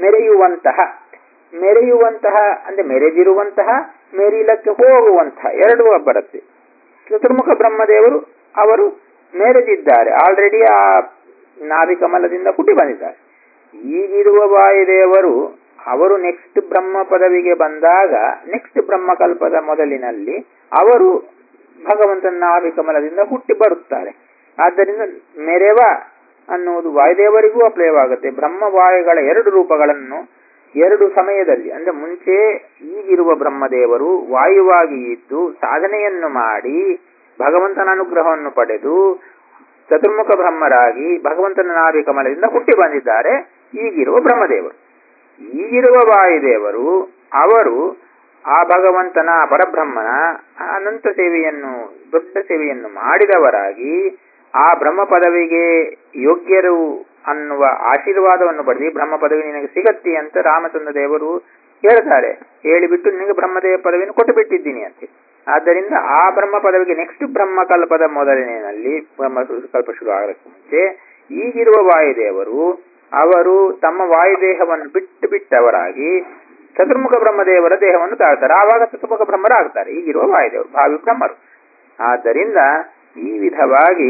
ಮೆರೆಯುವಂತಹ ಅಂದ್ರೆ ಮೆರೆದಿರುವಂತಹ, ಮೆರಿಲಕ್ಕೆ ಹೋಗುವಂತಹ ಎರಡೂ ಬರುತ್ತೆ. ಚತುರ್ಮುಖ ಬ್ರಹ್ಮದೇವರು ಅವರು ಮೆರೆದಿದ್ದಾರೆ, ಆಲ್ರೆಡಿ ಆ ನಾಭಿಕಮಲದಿಂದ ಹುಟ್ಟಿ ಬಂದಿದ್ದಾರೆ. ಈಗಿರುವ ವಾಯುದೇವರು ಅವರು ನೆಕ್ಸ್ಟ್ ಬ್ರಹ್ಮ ಪದವಿಗೆ ಬಂದಾಗ, ನೆಕ್ಸ್ಟ್ ಬ್ರಹ್ಮಕಲ್ಪದ ಮೊದಲಿನಲ್ಲಿ ಅವರು ಭಗವಂತನ ನಾಭಿಕಮಲದಿಂದ ಹುಟ್ಟಿ ಬರುತ್ತಾರೆ. ಆದ್ದರಿಂದ ಮೆರೆವ ಅನ್ನುವುದು ವಾಯುದೇವರಿಗೂ ಅಪ್ಲಯವಾಗುತ್ತೆ. ಬ್ರಹ್ಮವಾಯುಗಳ 2 ರೂಪಗಳನ್ನು 2 ಸಮಯದಲ್ಲಿ, ಅಂದ್ರೆ ಮುಂಚೆ ಈಗಿರುವ ಬ್ರಹ್ಮದೇವರು ವಾಯುವಾಗಿ ಇದ್ದು ಸಾಧನೆಯನ್ನು ಮಾಡಿ ಭಗವಂತನ ಅನುಗ್ರಹವನ್ನು ಪಡೆದು ಚತುರ್ಮುಖ ಬ್ರಹ್ಮರಾಗಿ ಭಗವಂತನ ನಾಭಿಕಮಲದಿಂದ ಹುಟ್ಟಿ ಬಂದಿದ್ದಾರೆ ಈಗಿರುವ ಬ್ರಹ್ಮದೇವರು. ಈಗಿರುವ ವಾಯುದೇವರು ಅವರು ಆ ಭಗವಂತನ ಪರಬ್ರಹ್ಮನ ಅನಂತ ಸೇವೆಯನ್ನು, ದೊಡ್ಡ ಸೇವೆಯನ್ನು ಮಾಡಿದವರಾಗಿ ಆ ಬ್ರಹ್ಮ ಪದವಿಗೆ ಯೋಗ್ಯರು ಅನ್ನುವ ಆಶೀರ್ವಾದವನ್ನು ಪಡೆದು ಬ್ರಹ್ಮ ಪದವಿ ನಿನಗೆ ಸಿಗತ್ತೆ ಅಂತ ರಾಮಚಂದ್ರ ದೇವರು ಹೇಳ್ತಾರೆ. ಹೇಳಿಬಿಟ್ಟು ನಿನಗೆ ಬ್ರಹ್ಮದೇವ ಪದವಿಯನ್ನು ಕೊಟ್ಟು ಬಿಟ್ಟಿದ್ದೀನಿ ಅಂತ. ಆದ್ದರಿಂದ ಆ ಬ್ರಹ್ಮ ಪದವಿಗೆ ನೆಕ್ಸ್ಟ್ ಬ್ರಹ್ಮಕಲ್ಪದ ಮೊದಲನೇನಲ್ಲಿ, ಬ್ರಹ್ಮಕಲ್ಪ ಶುರು ಆಗಕ್ಕೆ ಮುಂಚೆ ಈಗಿರುವ ವಾಯುದೇವರು ಅವರು ತಮ್ಮ ವಾಯುದೇಹವನ್ನು ಬಿಟ್ಟವರಾಗಿ ಚತುರ್ಮುಖ ಬ್ರಹ್ಮದೇವರ ದೇಹವನ್ನು ತಾಳ್ತಾರೆ. ಆವಾಗ ಚತುರ್ಮುಖ ಬ್ರಹ್ಮರಾಗ್ತಾರೆ ಈಗಿರುವ ವಾಯುದೇವರು, ಭಾವಿ ಬ್ರಹ್ಮರು. ಆದ್ದರಿಂದ ಈ ವಿಧವಾಗಿ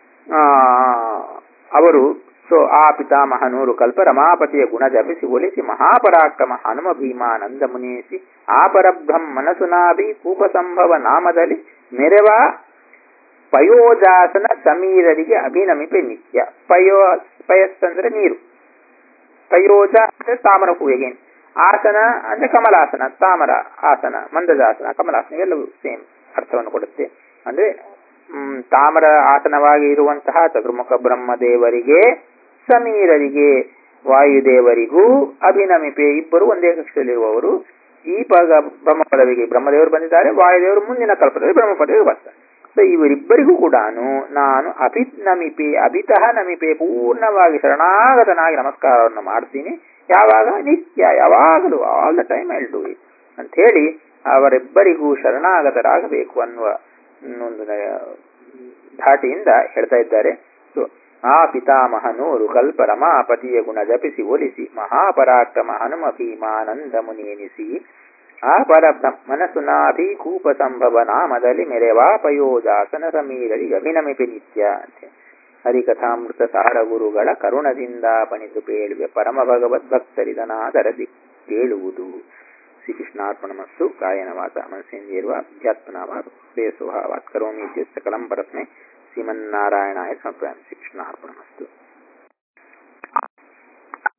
ಅವರು ಆ ಪಿತಾಮಹ 100 ಕಲ್ಪ ರಮಾಪತಿಯ ಗುಣ ಜಪಿಸಿ ಒಲಿಸಿ ಮಹಾಪರಾಕ್ರಮ ಹನುಮ ಭೀಮಾನಂದ ಮುನಿಸಿ ಆ ಪರಬ್ರಹ್ಮನ ಸುನಾಭಿ ಕೂಪ ಸಂಭವ ನಾಮದಲ್ಲಿ ಮೆರೆವ ಪಯೋಜಾಸನ ಸಮೀರರಿಗೆ ಅಭಿನಮಿಪೆ ನಿತ್ಯ. ಪಯಸ್ ಅಂದ್ರೆ ನೀರು, ಪಯೋಜ ಅಂದ್ರೆ ತಾಮರ ಹೂವಿಗೆ, ಆಸನ ಅಂದ್ರೆ ಕಮಲಾಸನ, ತಾಮರ ಆಸನ, ಮಂದದಾಸನ, ಕಮಲಾಸನ ಎಲ್ಲವೂ ಸೇಮ್ ಅರ್ಥವನ್ನು ಕೊಡುತ್ತೆ. ಅಂದ್ರೆ ತಾಮರ ಆಸನವಾಗಿ ಇರುವಂತಹ ಚತುರ್ಮುಖ ಬ್ರಹ್ಮದೇವರಿಗೆ, ಸಮೀರರಿಗೆ ವಾಯುದೇವರಿಗೂ ಅಭಿನಮಿಪೆ, ಇಬ್ಬರು ಒಂದೇ ಕಕ್ಷೆಯಲ್ಲಿರುವವರು. ಈ ಬ್ರಹ್ಮಪದವಿಗೆ ಬ್ರಹ್ಮದೇವರು ಬಂದಿದ್ದಾರೆ, ವಾಯುದೇವರು ಮುಂದಿನ ಕಲ್ಪದಲ್ಲಿ ಬ್ರಹ್ಮಪದವಿಗೆ ಬರ್ತಾರೆ. ಸೊ ಇವರಿಬ್ಬರಿಗೂ ಕೂಡ ನಾನು ಅಭಿನಮಿಪೆ, ಅಭಿತಃ ನಮಿಪೆ, ಪೂರ್ಣವಾಗಿ ಶರಣಾಗತನಾಗಿ ನಮಸ್ಕಾರವನ್ನು ಮಾಡ್ತೀನಿ. ಯಾವಾಗ? ನಿತ್ಯ, ಯಾವಾಗಲೂ, all the time I will do it ಅಂತ ಹೇಳಿ ಅವರಿಬ್ಬರಿಗೂ ಶರಣಾಗತರಾಗಬೇಕು ಅನ್ನುವ ಒಂದು ಧಾಟಿಯಿಂದ ಹೇಳ್ತಾ ಇದ್ದಾರೆ. ಸೊ ಆ ಪಿತಾಮಹನೂರು ಕಲ್ಪ ರಮಾಪತಿಯ ಗುಣ ಜಪಿಸಿ ಒಲಿಸಿ, ಮಹಾಪರಾಕ್ರಮ ಹನುಮ ಭೀಮಾನಂದ ಮುನಿಯನಿಸಿ, ಆ ಪರಬ್ರಹ್ಮನಸುನಾಭಿ ಕೂಪ ಸಂಭವ ನಾಮದಲ್ಲಿ ಮೆರೆವಾ ಪಯೋಜಾಸನ ಸಮೀರರಿಗೆ ಅಭಿನಮಿಪೆ ನಿತ್ಯ ಅಂತ. ಹರಿಕಥಾಮೃತ ಸಾರ ಗುರುಗಳ ಕರುಣದಿಂದ ಪಣಿತು ಪೇಳುವೆ ಪರಮ ಭಗವದ್ಭಕ್ತರಿದನಾದರದಿ ಕೇಳುವುದು. ಶ್ರೀಕೃಷ್ಣಾರ್ಪಣಮಸ್ತು. ಕಾಯನ ವಾಚ ಮನಸ್ಸೇಂದ್ರಿಯರ್ವಾ ಅಧ್ಯಾತ್ಮನಾವಾ ಸ್ವಯಂ ಸ್ವಭಾವಾತ್ ಕರೋಮಿ ಇತ್ಯುಕ್ತ ಸಕಲಂ ಪರಸ್ಮೈ ಶ್ರೀಮನ್ನಾರಾಯಣಾಯ ಸಮರ್ಪಯಾಮಿ. ಶ್ರೀಕೃಷ್ಣಾರ್ಪಣಮಸ್ತು.